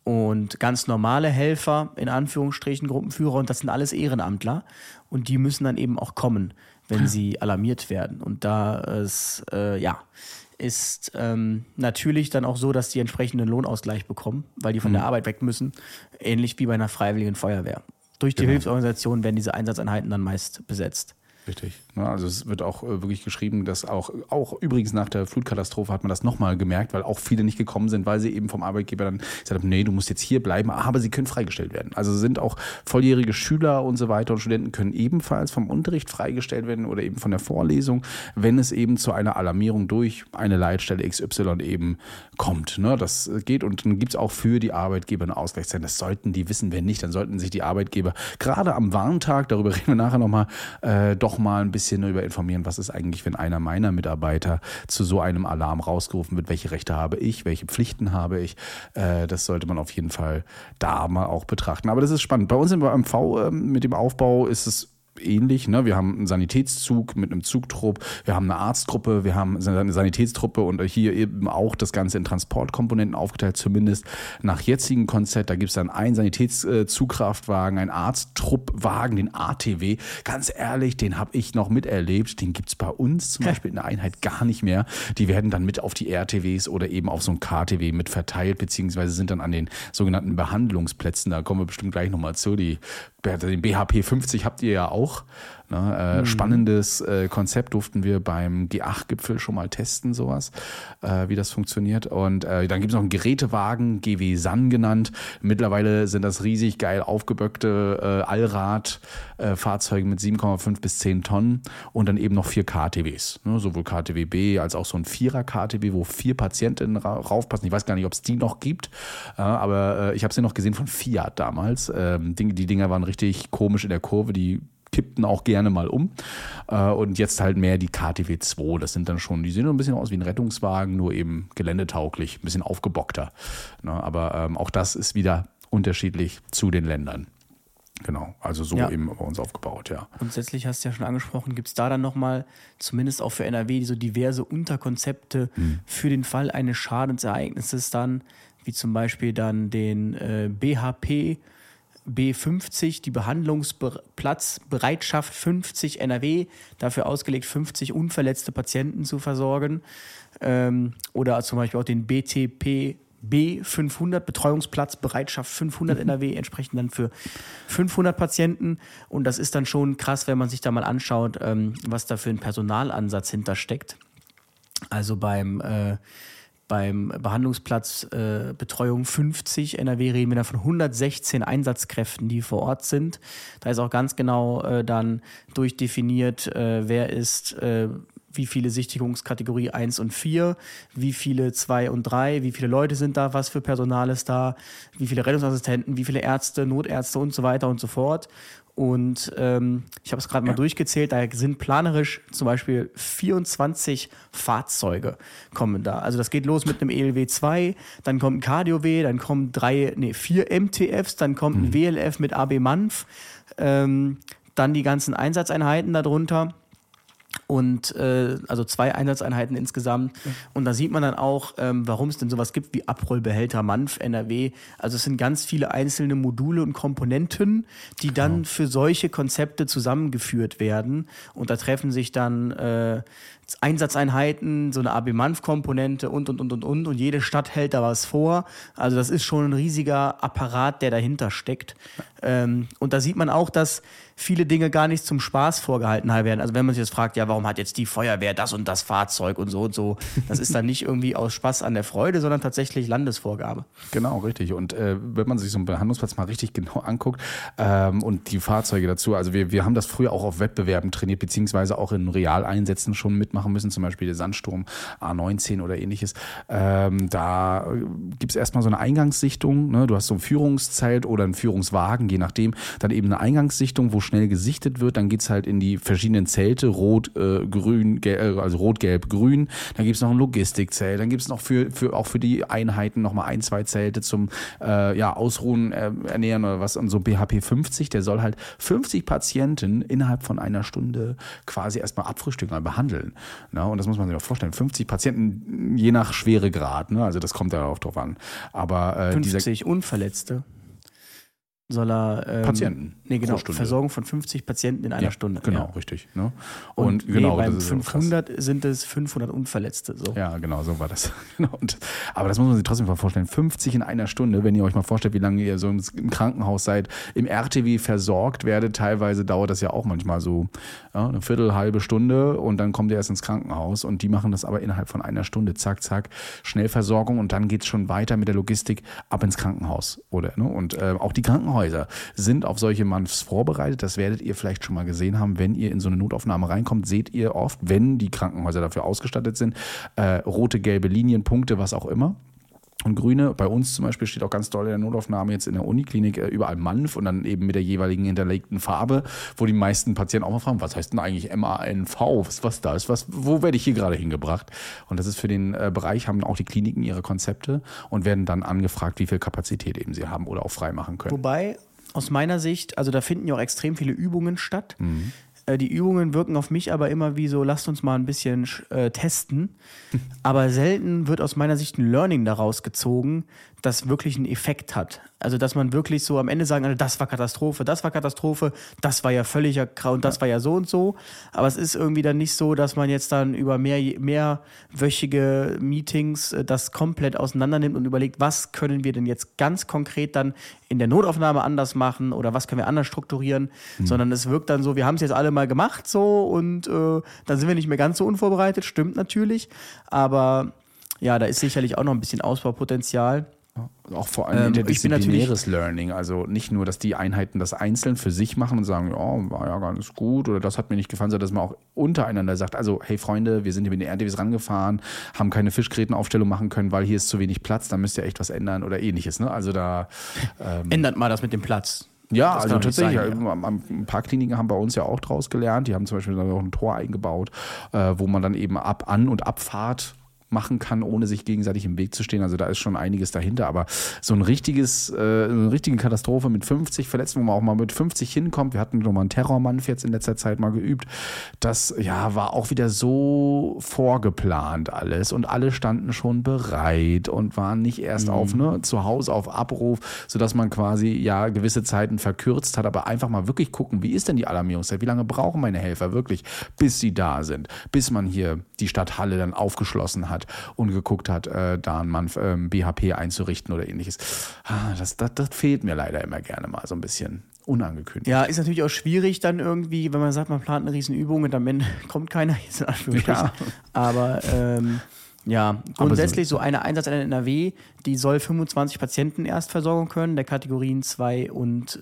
und ganz normale Helfer, in Anführungsstrichen Gruppenführer. Und das sind alles Ehrenamtler. Und die müssen dann eben auch kommen, wenn ja. sie alarmiert werden. Und da ist, äh, ja, ist ähm, natürlich dann auch so, dass die entsprechenden Lohnausgleich bekommen, weil die von mhm. der Arbeit weg müssen, ähnlich wie bei einer freiwilligen Feuerwehr. Durch die genau. Hilfsorganisation werden diese Einsatzeinheiten dann meist besetzt. Richtig. Ja, also es wird auch äh, wirklich geschrieben, dass auch, auch übrigens nach der Flutkatastrophe hat man das nochmal gemerkt, weil auch viele nicht gekommen sind, weil sie eben vom Arbeitgeber dann gesagt haben, nee, du musst jetzt hier bleiben, aber sie können freigestellt werden. Also sind auch volljährige Schüler und so weiter und Studenten können ebenfalls vom Unterricht freigestellt werden oder eben von der Vorlesung, wenn es eben zu einer Alarmierung durch eine Leitstelle X Y eben kommt. Ne? Das geht und dann gibt es auch für die Arbeitgeber eine Ausgleichszeit. Das sollten die wissen, wenn nicht, dann sollten sich die Arbeitgeber gerade am Warntag, darüber reden wir nachher nochmal, äh, doch mal ein bisschen darüber informieren, was ist eigentlich, wenn einer meiner Mitarbeiter zu so einem Alarm rausgerufen wird, welche Rechte habe ich, welche Pflichten habe ich, äh, das sollte man auf jeden Fall da mal auch betrachten. Aber das ist spannend. Bei uns im M V äh, mit dem Aufbau ist es ähnlich. Ne? Wir haben einen Sanitätszug mit einem Zugtrupp, wir haben eine Arztgruppe, wir haben eine Sanitätstruppe und hier eben auch das Ganze in Transportkomponenten aufgeteilt, zumindest nach jetzigem Konzept. Da gibt es dann einen Sanitätszugkraftwagen, einen Arzttruppwagen, den A T W. Ganz ehrlich, den habe ich noch miterlebt. Den gibt es bei uns zum Beispiel in der Einheit gar nicht mehr. Die werden dann mit auf die R T Ws oder eben auf so ein K T W mit verteilt, beziehungsweise sind dann an den sogenannten Behandlungsplätzen. Da kommen wir bestimmt gleich nochmal zu. Die, den B H P fünfzig habt ihr ja auch. Ne, äh, mhm. Spannendes äh, Konzept durften wir beim G acht Gipfel schon mal testen, sowas, äh, wie das funktioniert. Und äh, dann gibt es noch einen Gerätewagen, G W S A N genannt. Mittlerweile sind das riesig geil aufgeböckte äh, Allrad-Fahrzeuge äh, mit sieben Komma fünf bis zehn Tonnen und dann eben noch vier K T Ws. Ne, sowohl K T W B als auch so ein Vierer-K T W, wo vier Patientinnen ra- raufpassen. Ich weiß gar nicht, ob es die noch gibt, äh, aber äh, ich habe sie noch gesehen von Fiat damals. Ähm, die, die Dinger waren richtig komisch in der Kurve, die kippten auch gerne mal um. Und jetzt halt mehr die K T W zwei. Das sind dann schon, die sehen ein bisschen aus wie ein Rettungswagen, nur eben geländetauglich, ein bisschen aufgebockter. Aber ähm, auch das ist wieder unterschiedlich zu den Ländern. Genau, also so ja. eben bei uns aufgebaut, ja. Grundsätzlich hast du ja schon angesprochen, gibt es da dann nochmal, zumindest auch für N R W, so diverse Unterkonzepte hm. für den Fall eines Schadensereignisses dann, wie zum Beispiel dann den äh, B H P B fünfzig, die Behandlungsplatzbereitschaft fünfzig N R W, dafür ausgelegt, fünfzig unverletzte Patienten zu versorgen. Ähm, oder zum Beispiel auch den B T P B fünfhundert, Betreuungsplatzbereitschaft fünfhundert N R W, entsprechend dann für fünfhundert Patienten. Und das ist dann schon krass, wenn man sich da mal anschaut, ähm, was da für ein Personalansatz hintersteckt. Also beim äh, Beim Behandlungsplatz äh, Betreuung fünfzig N R W reden wir dann von hundertsechzehn Einsatzkräften, die vor Ort sind. Da ist auch ganz genau äh, dann durchdefiniert, äh, wer ist, äh, wie viele Sichtigungskategorie eins und vier, wie viele zwei und drei, wie viele Leute sind da, was für Personal ist da, wie viele Rettungsassistenten, wie viele Ärzte, Notärzte und so weiter und so fort. Und ähm, ich habe es gerade mal ja. durchgezählt, da sind planerisch zum Beispiel vierundzwanzig Fahrzeuge kommen da. Also das geht los mit einem E L W zwei, dann kommt ein Cardio-W, dann kommen drei, nee, vier M T Fs, dann kommt ein mhm. W L F mit A B Manf, ähm, dann die ganzen Einsatzeinheiten darunter. Und äh, also zwei Einsatzeinheiten insgesamt. Und da sieht man dann auch, ähm, warum es denn sowas gibt wie Abrollbehälter, Manf, N R W. Also es sind ganz viele einzelne Module und Komponenten, die dann genau. für solche Konzepte zusammengeführt werden. Und da treffen sich dann äh, Einsatzeinheiten, so eine A B-Manf-Komponente und, und, und, und, und. Und jede Stadt hält da was vor. Also das ist schon ein riesiger Apparat, der dahinter steckt. Ähm, und da sieht man auch, dass viele Dinge gar nicht zum Spaß vorgehalten werden. Also wenn man sich jetzt fragt, ja, warum hat jetzt die Feuerwehr das und das Fahrzeug und so und so, das ist dann nicht irgendwie aus Spaß an der Freude, sondern tatsächlich Landesvorgabe. Genau, richtig. Und äh, wenn man sich so einen Behandlungsplatz mal richtig genau anguckt ähm, und die Fahrzeuge dazu, also wir, wir haben das früher auch auf Wettbewerben trainiert, beziehungsweise auch in Realeinsätzen schon mitmachen müssen, zum Beispiel der Sandsturm A neunzehn oder ähnliches. Ähm, da gibt es erstmal so eine Eingangssichtung, ne? Du hast so ein Führungszelt oder einen Führungswagen, je nachdem, dann eben eine Eingangssichtung, wo schnell gesichtet wird, dann geht's halt in die verschiedenen Zelte, rot, äh, grün, gelb, also rot, gelb, grün, dann gibt's noch ein Logistikzelt, dann gibt's noch für, für auch für die Einheiten nochmal ein, zwei Zelte zum äh, ja, Ausruhen, äh, ernähren oder was, und so B H P fünfzig, der soll halt fünfzig Patienten innerhalb von einer Stunde quasi erstmal abfrühstücken, mal behandeln. Ne? Und das muss man sich mal vorstellen, fünfzig Patienten je nach Schweregrad, ne? Also das kommt ja auch drauf an. Aber äh, fünfzig Unverletzte soll er ähm, Patienten nee, genau, pro Stunde. Versorgung von fünfzig Patienten in einer ja, Stunde. Genau, ja. richtig. Ne? Und, Und nee, genau, beim das ist fünfhundert so sind es fünfhundert Unverletzte. So. Ja, genau, so war das. Und, aber das muss man sich trotzdem mal vorstellen. fünfzig in einer Stunde, wenn ihr euch mal vorstellt, wie lange ihr so im, im Krankenhaus seid, im R T W versorgt werdet, teilweise dauert das ja auch manchmal so ja, eine Viertel, halbe Stunde und dann kommt ihr erst ins Krankenhaus und die machen das aber innerhalb von einer Stunde. Zack, zack, Schnellversorgung und dann geht's schon weiter mit der Logistik ab ins Krankenhaus. Oder, ne? Und äh, auch die Krankenhäuser sind auf solche Manfs vorbereitet. Das werdet ihr vielleicht schon mal gesehen haben. Wenn ihr in so eine Notaufnahme reinkommt, seht ihr oft, wenn die Krankenhäuser dafür ausgestattet sind, äh, rote, gelbe Linien, Punkte, was auch immer. Und grüne, bei uns zum Beispiel steht auch ganz doll in der Notaufnahme jetzt in der Uniklinik äh, überall Manf und dann eben mit der jeweiligen hinterlegten Farbe, wo die meisten Patienten auch mal fragen, was heißt denn eigentlich M A N V? Was, was da ist? Was, wo werde ich hier gerade hingebracht? Und das ist für den äh, Bereich, haben auch die Kliniken ihre Konzepte und werden dann angefragt, wie viel Kapazität eben sie haben oder auch freimachen können. Wobei, aus meiner Sicht, also da finden ja auch extrem viele Übungen statt. Mhm. Äh, die Übungen wirken auf mich aber immer wie so, lasst uns mal ein bisschen äh, testen. Aber selten wird aus meiner Sicht ein Learning daraus gezogen, das wirklich einen Effekt hat. Also dass man wirklich so am Ende sagen kann, das war Katastrophe, das war Katastrophe, das war ja völliger Grau und das war ja so und so. Aber es ist irgendwie dann nicht so, dass man jetzt dann über mehr, mehrwöchige Meetings äh, das komplett auseinander nimmt und überlegt, was können wir denn jetzt ganz konkret dann in der Notaufnahme anders machen oder was können wir anders strukturieren, mhm. sondern es wirkt dann so, wir haben es jetzt alle mal gemacht so und äh, dann sind wir nicht mehr ganz so unvorbereitet, stimmt natürlich, aber ja, da ist sicherlich auch noch ein bisschen Ausbaupotenzial. Auch vor allem ähm, interdisziplinäres Learning, also nicht nur, dass die Einheiten das einzeln für sich machen und sagen, ja, war ja ganz gut oder das hat mir nicht gefallen, sondern dass man auch untereinander sagt, also hey Freunde, wir sind hier mit den R T Ws rangefahren, haben keine Fischgrätenaufstellung machen können, weil hier ist zu wenig Platz, da müsst ihr echt was ändern oder ähnliches. Ne? Also da ähm, ändert mal das mit dem Platz. Ja, das also tatsächlich, sein, ja. ein paar Kliniken haben bei uns ja auch draus gelernt, die haben zum Beispiel auch ein Tor eingebaut, äh, wo man dann eben ab An- und Abfahrt machen kann, ohne sich gegenseitig im Weg zu stehen. Also da ist schon einiges dahinter. Aber so ein richtiges, äh, eine richtige Katastrophe mit fünfzig Verletzten, wo man auch mal mit fünfzig hinkommt. Wir hatten nochmal einen Terrormanf jetzt in letzter Zeit mal geübt. Das ja war auch wieder so vorgeplant alles und alle standen schon bereit und waren nicht erst mhm. auf ne, zu Hause auf Abruf, sodass man quasi ja gewisse Zeiten verkürzt hat, aber einfach mal wirklich gucken, wie ist denn die Alarmierungszeit? Wie lange brauchen meine Helfer wirklich, bis sie da sind? Bis man hier die Stadthalle dann aufgeschlossen hat und geguckt hat, äh, da ein Mann ähm, B H P einzurichten oder ähnliches. Ah, das, das, das fehlt mir leider immer gerne mal so ein bisschen unangekündigt. Ja, ist natürlich auch schwierig dann irgendwie, wenn man sagt, man plant eine Riesenübung und am Ende kommt keiner. Jetzt in Anführungsstrichen. Ja. Aber ähm, ja, grundsätzlich so eine Einsatz in N R W, die soll fünfundzwanzig Patienten Erstversorgung können, der Kategorien zwei und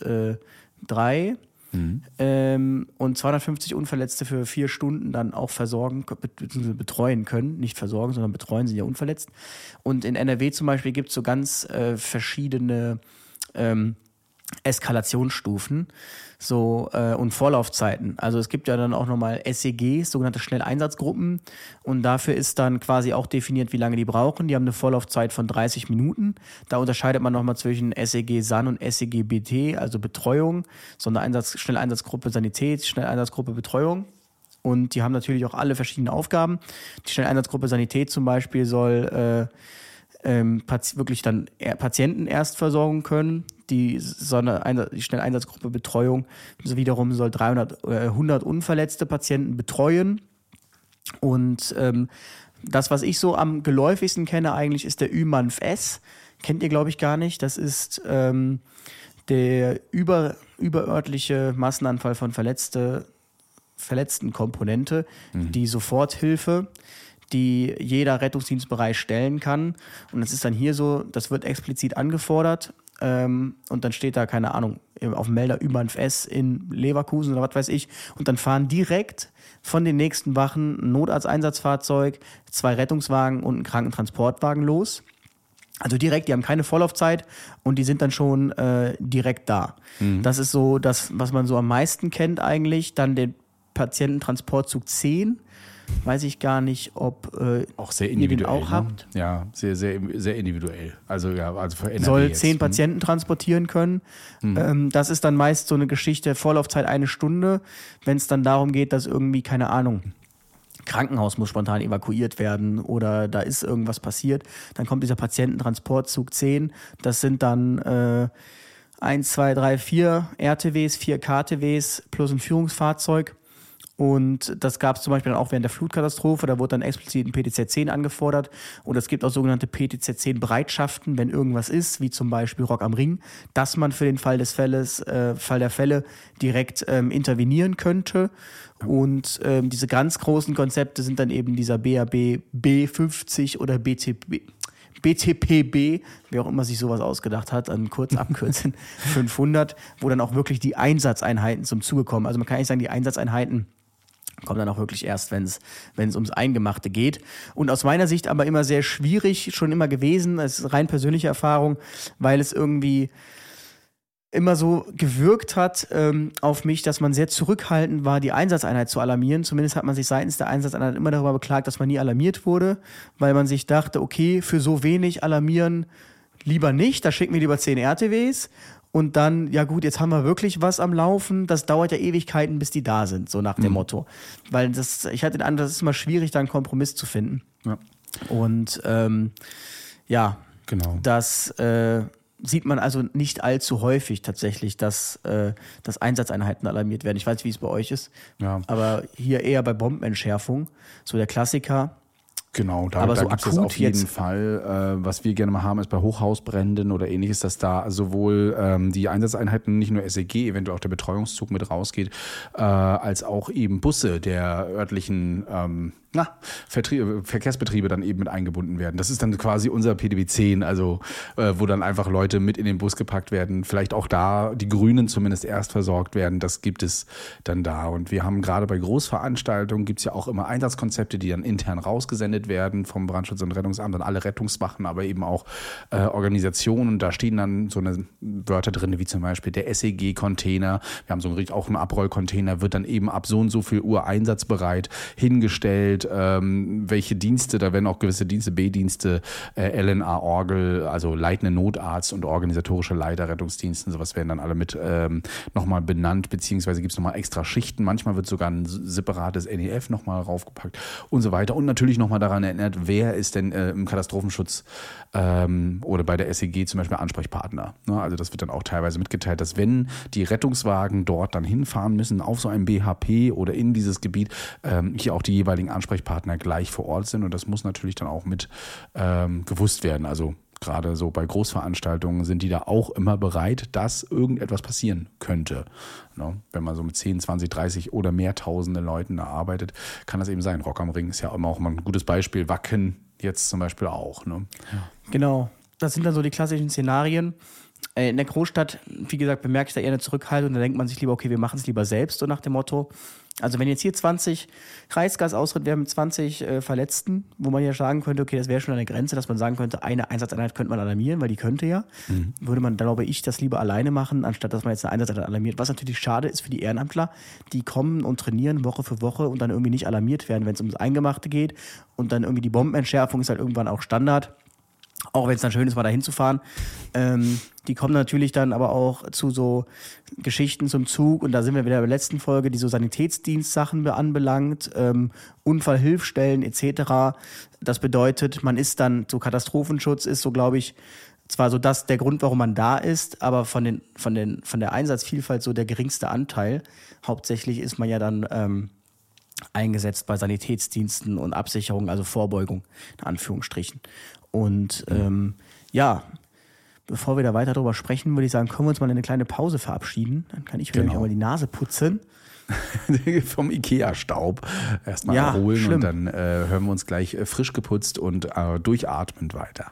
drei. Mhm. Ähm, und zweihundertfünfzig Unverletzte für vier Stunden dann auch versorgen, bzw. betreuen können. Nicht versorgen, sondern betreuen, sind ja unverletzt. Und in N R W zum Beispiel gibt es so ganz äh, verschiedene ähm, Eskalationsstufen so äh, und Vorlaufzeiten. Also es gibt ja dann auch nochmal S E Gs, sogenannte Schnelleinsatzgruppen, und dafür ist dann quasi auch definiert, wie lange die brauchen. Die haben eine Vorlaufzeit von dreißig Minuten. Da unterscheidet man nochmal zwischen S E G S A N und S E G B T, also Betreuung, Sondereinsatz, Schnelleinsatzgruppe Sanität, Schnelleinsatzgruppe Betreuung. Und die haben natürlich auch alle verschiedene Aufgaben. Die Schnelleinsatzgruppe Sanität zum Beispiel soll äh, ähm, wirklich dann Patienten erst versorgen können. Die, Sonne, die Schnelleinsatzgruppe Betreuung so wiederum soll dreihundert, äh, hundert unverletzte Patienten betreuen. Und ähm, das, was ich so am geläufigsten kenne eigentlich, ist der Ü M A N F S. Kennt ihr, glaube ich, gar nicht. Das ist ähm, der über, überörtliche Massenanfall von Verletzte, verletzten Komponente, mhm. die Soforthilfe, die jeder Rettungsdienstbereich stellen kann. Und das ist dann hier so, das wird explizit angefordert. Ähm, und dann steht da, keine Ahnung, auf dem Melder U Bahnhof S in Leverkusen oder was weiß ich. Und dann fahren direkt von den nächsten Wachen ein Notarzteinsatzfahrzeug, zwei Rettungswagen und ein Krankentransportwagen los. Also direkt, die haben keine Vorlaufzeit und die sind dann schon äh, direkt da. Mhm. Das ist so das, was man so am meisten kennt eigentlich. Dann den Patiententransportzug zehn. Weiß ich gar nicht, ob äh, auch sehr individuell, ihr den auch ne? habt. Ja, sehr, sehr, sehr individuell. Also ja, also für N R W soll jetzt. zehn Patienten transportieren können. Mhm. Ähm, das ist dann meist so eine Geschichte, Vorlaufzeit eine Stunde. Wenn es dann darum geht, dass irgendwie, keine Ahnung, Krankenhaus muss spontan evakuiert werden oder da ist irgendwas passiert, dann kommt dieser Patiententransportzug zehn. Das sind dann äh, eins, zwei, drei, vier R T Ws, vier K T Ws plus ein Führungsfahrzeug. Und das gab es zum Beispiel dann auch während der Flutkatastrophe, da wurde dann explizit ein P T Z zehn angefordert. Und es gibt auch sogenannte P T Z zehn Bereitschaften, wenn irgendwas ist, wie zum Beispiel Rock am Ring, dass man für den Fall des Falles, äh, Fall der Fälle direkt ähm, intervenieren könnte. Und ähm, diese ganz großen Konzepte sind dann eben dieser B A B B fünfzig oder B T B. B T P B, wer auch immer sich sowas ausgedacht hat, an kurz abkürzen, fünfhundert, wo dann auch wirklich die Einsatzeinheiten zum Zuge kommen. Also man kann nicht sagen, die Einsatzeinheiten kommen dann auch wirklich erst, wenn es wenn es ums Eingemachte geht. Und aus meiner Sicht aber immer sehr schwierig, schon immer gewesen, das ist rein persönliche Erfahrung, weil es irgendwie immer so gewirkt hat ähm, auf mich, dass man sehr zurückhaltend war, die Einsatzeinheit zu alarmieren. Zumindest hat man sich seitens der Einsatzeinheit immer darüber beklagt, dass man nie alarmiert wurde, weil man sich dachte, okay, für so wenig alarmieren lieber nicht, da schicken wir lieber zehn R T Ws. Und dann, ja gut, jetzt haben wir wirklich was am Laufen. Das dauert ja Ewigkeiten, bis die da sind, so nach dem mhm. Motto. Weil das, ich hatte den Eindruck, das ist immer schwierig, da einen Kompromiss zu finden. Ja. Und ähm, ja, genau. das äh, sieht man also nicht allzu häufig tatsächlich, dass, äh, dass Einsatzeinheiten alarmiert werden. Ich weiß nicht, wie es bei euch ist, ja. aber hier eher bei Bombenentschärfung, so der Klassiker. Genau, da, aber da so gibt es auf jeden jetzt Fall. Äh, was wir gerne mal haben, ist bei Hochhausbränden oder ähnliches, dass da sowohl ähm, die Einsatzeinheiten, nicht nur S E G, eventuell auch der Betreuungszug mit rausgeht, äh, als auch eben Busse der örtlichen ähm, na, Vertrie- Verkehrsbetriebe dann eben mit eingebunden werden. Das ist dann quasi unser P D B zehn, also äh, wo dann einfach Leute mit in den Bus gepackt werden, vielleicht auch da die Grünen zumindest erst versorgt werden, das gibt es dann da. Und wir haben gerade bei Großveranstaltungen, gibt es ja auch immer Einsatzkonzepte, die dann intern rausgesendet werden vom Brandschutz- und Rettungsamt, dann alle Rettungswachen, aber eben auch äh, Organisationen. Da stehen dann so eine Wörter drin, wie zum Beispiel der S E G-Container. Wir haben so einen, auch einen Abrollcontainer, wird dann eben ab so und so viel Uhr einsatzbereit hingestellt. Ähm, welche Dienste, da werden auch gewisse Dienste, B-Dienste, äh, L N A-Orgel, also leitende Notarzt und organisatorische Leiter Rettungsdiensten, sowas werden dann alle mit ähm, nochmal benannt, beziehungsweise gibt es nochmal extra Schichten. Manchmal wird sogar ein separates N E F nochmal raufgepackt und so weiter. Und natürlich nochmal daran erinnert, wer ist denn äh, im Katastrophenschutz ähm, oder bei der S E G zum Beispiel Ansprechpartner. Ne? Also das wird dann auch teilweise mitgeteilt, dass wenn die Rettungswagen dort dann hinfahren müssen, auf so einem B H P oder in dieses Gebiet, ähm, hier auch die jeweiligen Ansprechpartner gleich vor Ort sind. Und das muss natürlich dann auch mit ähm, gewusst werden. Also gerade so bei Großveranstaltungen sind die da auch immer bereit, dass irgendetwas passieren könnte. Ne? Wenn man so mit zehn, zwanzig, dreißig oder mehr tausende Leuten da arbeitet, kann das eben sein. Rock am Ring ist ja immer auch mal ein gutes Beispiel. Wacken jetzt zum Beispiel auch. Ne? Ja. Genau. Das sind dann so die klassischen Szenarien. In der Großstadt, wie gesagt, bemerke ich da eher eine Zurückhaltung. Da denkt man sich lieber, okay, wir machen es lieber selbst, so nach dem Motto. Also wenn jetzt hier zwanzig Kreisgasausritt wären mit zwanzig äh, Verletzten, wo man ja sagen könnte, okay, das wäre schon eine Grenze, dass man sagen könnte, eine Einsatzeinheit könnte man alarmieren, weil die könnte ja. Mhm. Würde man, glaube ich, das lieber alleine machen, anstatt dass man jetzt eine Einsatzeinheit alarmiert. Was natürlich schade ist für die Ehrenamtler, die kommen und trainieren Woche für Woche und dann irgendwie nicht alarmiert werden, wenn es ums Eingemachte geht. Und dann irgendwie die Bombenentschärfung ist halt irgendwann auch Standard. Auch wenn es dann schön ist, mal da hinzufahren. Ähm, die kommen natürlich dann aber auch zu so Geschichten zum Zug. Und da sind wir wieder bei der letzten Folge, die so Sanitätsdienstsachen anbelangt, ähm, Unfallhilfstellen et cetera. Das bedeutet, man ist dann, so Katastrophenschutz ist so, glaube ich, zwar so das der Grund, warum man da ist, aber von den von den von der Einsatzvielfalt so der geringste Anteil. Hauptsächlich ist man ja dann ähm, eingesetzt bei Sanitätsdiensten und Absicherung, also Vorbeugung, in Anführungsstrichen. Und ähm, ja, bevor wir da weiter drüber sprechen, würde ich sagen, können wir uns mal in eine kleine Pause verabschieden. Dann kann ich mir Genau. nämlich auch mal die Nase putzen. Vom Ikea-Staub erstmal Ja, erholen schlimm. und dann äh, hören wir uns gleich äh, frisch geputzt und äh, durchatmend weiter.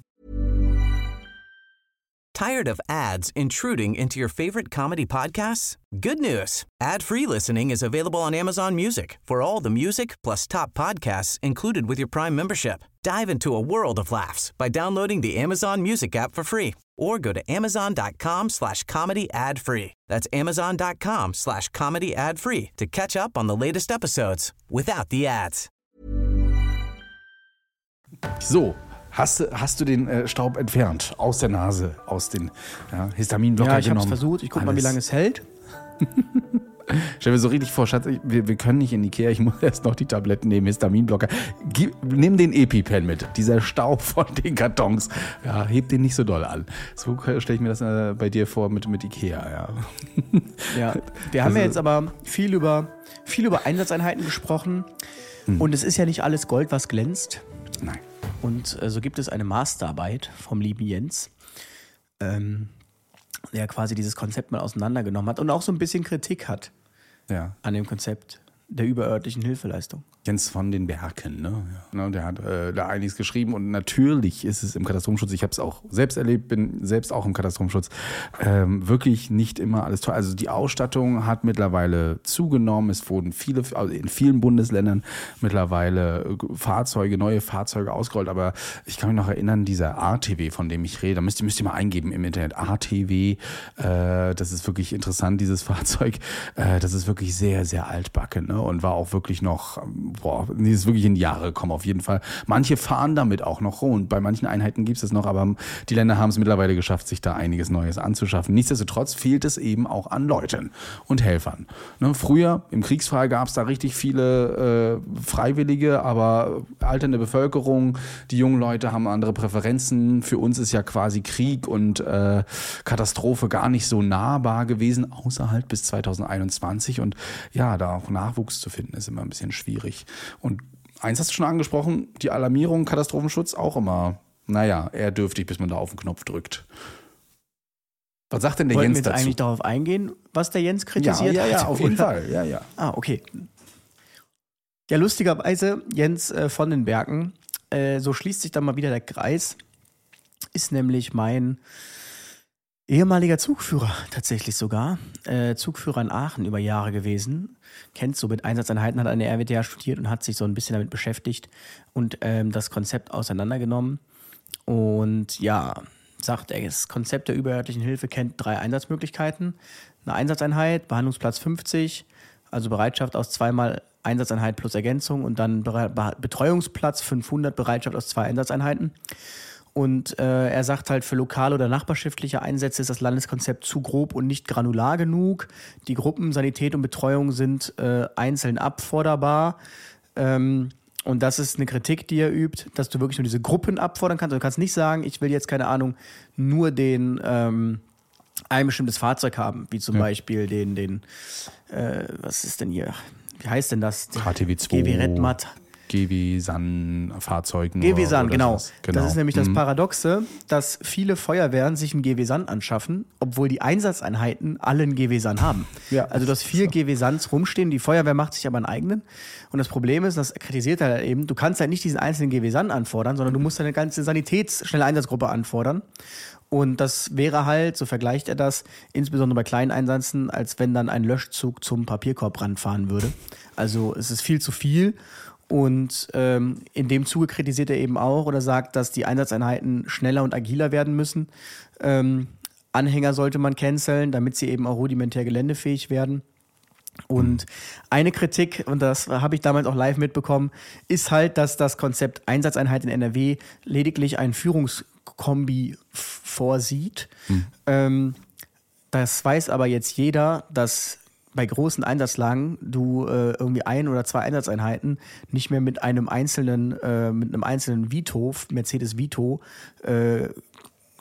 Tired of ads intruding into your favorite comedy podcasts? Good news. Ad-free listening is available on Amazon Music for all the music plus top podcasts included with your Prime membership. Dive into a world of laughs by downloading the Amazon Music app for free or go to amazon.com slash comedy ad free. That's amazon.com slash comedy ad free to catch up on the latest episodes without the ads. So, hast, du- hast du den äh, Staub entfernt? Aus der Nase, aus den ja, Histaminblocker Ja, ich habe genommen? es versucht. Ich gucke mal, wie Alles. lange es hält. Stell mir so richtig vor, Schatz, ich- wir, wir können nicht in Ikea, ich muss erst noch die Tabletten nehmen, Histaminblocker. Gib, nimm den EpiPen mit, dieser Staub von den Kartons. Ja, heb den nicht so doll an. So stelle ich mir das äh, bei dir vor mit, mit Ikea, ja. Ja, wir haben ja Also- jetzt aber viel über, viel über Einsatzeinheiten gesprochen. Und es ist ja nicht alles Gold, was glänzt. Nein. Und äh, so gibt es eine Masterarbeit vom lieben Jens, ähm, der quasi dieses Konzept mal auseinandergenommen hat und auch so ein bisschen Kritik hat Ja. an dem Konzept der überörtlichen Hilfeleistung. Jens von den Berken, ne? Ja. Der hat äh, da einiges geschrieben und natürlich ist es im Katastrophenschutz, ich habe es auch selbst erlebt, bin selbst auch im Katastrophenschutz, ähm, wirklich nicht immer alles toll. Also die Ausstattung hat mittlerweile zugenommen, es wurden viele, also in vielen Bundesländern mittlerweile Fahrzeuge, neue Fahrzeuge ausgerollt, aber ich kann mich noch erinnern, dieser A T W, von dem ich rede, da müsst ihr, müsst ihr mal eingeben im Internet, A T W, äh, das ist wirklich interessant, dieses Fahrzeug, äh, das ist wirklich sehr, sehr altbacken, ne? Und war auch wirklich noch, boah, nee, ist wirklich in die Jahre gekommen auf jeden Fall. Manche fahren damit auch noch und bei manchen Einheiten gibt es das noch, aber die Länder haben es mittlerweile geschafft, sich da einiges Neues anzuschaffen. Nichtsdestotrotz fehlt es eben auch an Leuten und Helfern. Ne? Früher, im Kriegsfall, gab es da richtig viele äh, Freiwillige, aber alternde Bevölkerung, die jungen Leute haben andere Präferenzen. Für uns ist ja quasi Krieg und äh, Katastrophe gar nicht so nahbar gewesen, außer halt bis zwanzig einundzwanzig. Und ja, da auch Nachwuchs zu finden, ist immer ein bisschen schwierig. Und eins hast du schon angesprochen, die Alarmierung, Katastrophenschutz auch immer, naja, eher dürftig, bis man da auf den Knopf drückt. Was sagt denn der Wollten Jens wir jetzt dazu? eigentlich darauf eingehen, was der Jens Ja, kritisiert ja, hat? ja, auf jeden Oder? Fall, ja, ja. Ah, okay. Ja, lustigerweise, Jens äh, von den Bergen, äh, so schließt sich dann mal wieder der Kreis, ist nämlich mein ehemaliger Zugführer tatsächlich sogar. Äh, Zugführer in Aachen über Jahre gewesen. Kennt so mit Einsatzeinheiten, hat an der R W T H studiert und hat sich so ein bisschen damit beschäftigt und ähm, das Konzept auseinandergenommen. Und ja, sagt er, das Konzept der überörtlichen Hilfe kennt drei Einsatzmöglichkeiten. Eine Einsatzeinheit, Behandlungsplatz fünfzig, also Bereitschaft aus zweimal Einsatzeinheit plus Ergänzung und dann Bere- Be- Betreuungsplatz fünfhundert, Bereitschaft aus zwei Einsatzeinheiten. Und äh, er sagt halt, für lokale oder nachbarschaftliche Einsätze ist das Landeskonzept zu grob und nicht granular genug. Die Gruppen Sanität und Betreuung sind äh, einzeln abforderbar. Ähm, und das ist eine Kritik, die er übt, dass du wirklich nur diese Gruppen abfordern kannst. Also du kannst nicht sagen, ich will jetzt, keine Ahnung, nur den ähm, ein bestimmtes Fahrzeug haben, wie zum Ja. Beispiel den, den äh, was ist denn hier? Wie heißt denn das? H T W zwei. G W Redmat. G W San-Fahrzeugen. G W San, oder genau. sowas. genau. Das ist nämlich das Mhm. Paradoxe, dass viele Feuerwehren sich einen G W San anschaffen, obwohl die Einsatzeinheiten alle einen G W San haben. Ja. Also du hast vier G W Sans rumstehen, die Feuerwehr macht sich aber einen eigenen. Und das Problem ist, das kritisiert er halt eben, du kannst halt nicht diesen einzelnen G W San anfordern, sondern du musst eine ganze Sanitätsschnelle Einsatzgruppe anfordern. Und das wäre halt, so vergleicht er das, insbesondere bei kleinen Einsätzen, als wenn dann ein Löschzug zum Papierkorb fahren würde. Also es ist viel zu viel. Und ähm, in dem Zuge kritisiert er eben auch oder sagt, dass die Einsatzeinheiten schneller und agiler werden müssen. Ähm, Anhänger sollte man canceln, damit sie eben auch rudimentär geländefähig werden. Und eine Kritik, und das habe ich damals auch live mitbekommen, ist halt, dass das Konzept Einsatzeinheit in N R W lediglich ein Führungskombi f- vorsieht. Hm. Ähm, das weiß aber jetzt jeder, dass bei großen Einsatzlagen du äh, irgendwie ein oder zwei Einsatzeinheiten nicht mehr mit einem einzelnen, äh, mit einem einzelnen Vito, Mercedes Vito, äh,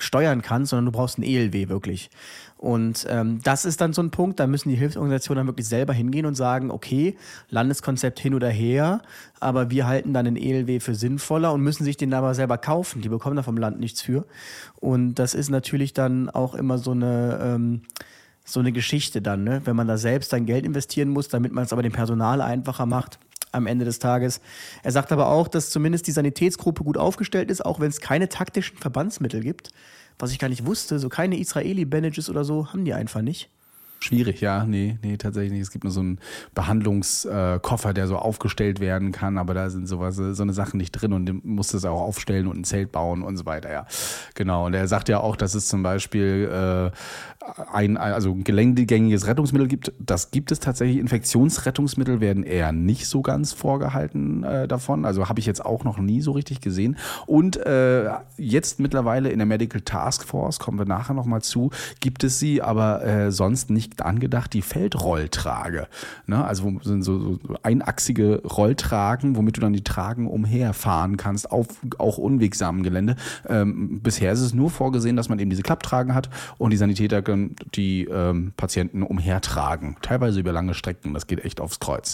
steuern kannst, sondern du brauchst ein E L W wirklich. Und ähm, das ist dann so ein Punkt, da müssen die Hilfsorganisationen dann wirklich selber hingehen und sagen, okay, Landeskonzept hin oder her, aber wir halten dann den E L W für sinnvoller und müssen sich den aber selber kaufen. Die bekommen da vom Land nichts für. Und das ist natürlich dann auch immer so eine, ähm, so eine Geschichte dann, ne? Wenn man da selbst dann Geld investieren muss, damit man es aber dem Personal einfacher macht am Ende des Tages. Er sagt aber auch, dass zumindest die Sanitätsgruppe gut aufgestellt ist, auch wenn es keine taktischen Verbandsmittel gibt. Was ich gar nicht wusste, so keine Israeli-Bandages oder so haben die einfach nicht. Schwierig, ja, nee, nee, tatsächlich nicht. Es gibt nur so einen Behandlungskoffer, der so aufgestellt werden kann, aber da sind sowas, so eine Sachen nicht drin und du musst es auch aufstellen und ein Zelt bauen und so weiter, ja. Genau, und er sagt ja auch, dass es zum Beispiel äh, ein, also ein geländegängiges Rettungsmittel gibt. Das gibt es tatsächlich. Infektionsrettungsmittel werden eher nicht so ganz vorgehalten äh, davon. Also habe ich jetzt auch noch nie so richtig gesehen. Und äh, jetzt mittlerweile in der Medical Task Force, kommen wir nachher nochmal zu, gibt es sie, aber äh, sonst nicht angedacht, die Feldrolltrage. Ne? Also wo sind so, so einachsige Rolltragen, womit du dann die Tragen umherfahren kannst, auf auch unwegsamem Gelände. Ähm, bisher ist es nur vorgesehen, dass man eben diese Klapptragen hat und die Sanitäter können die ähm, Patienten umhertragen. Teilweise über lange Strecken. Das geht echt aufs Kreuz.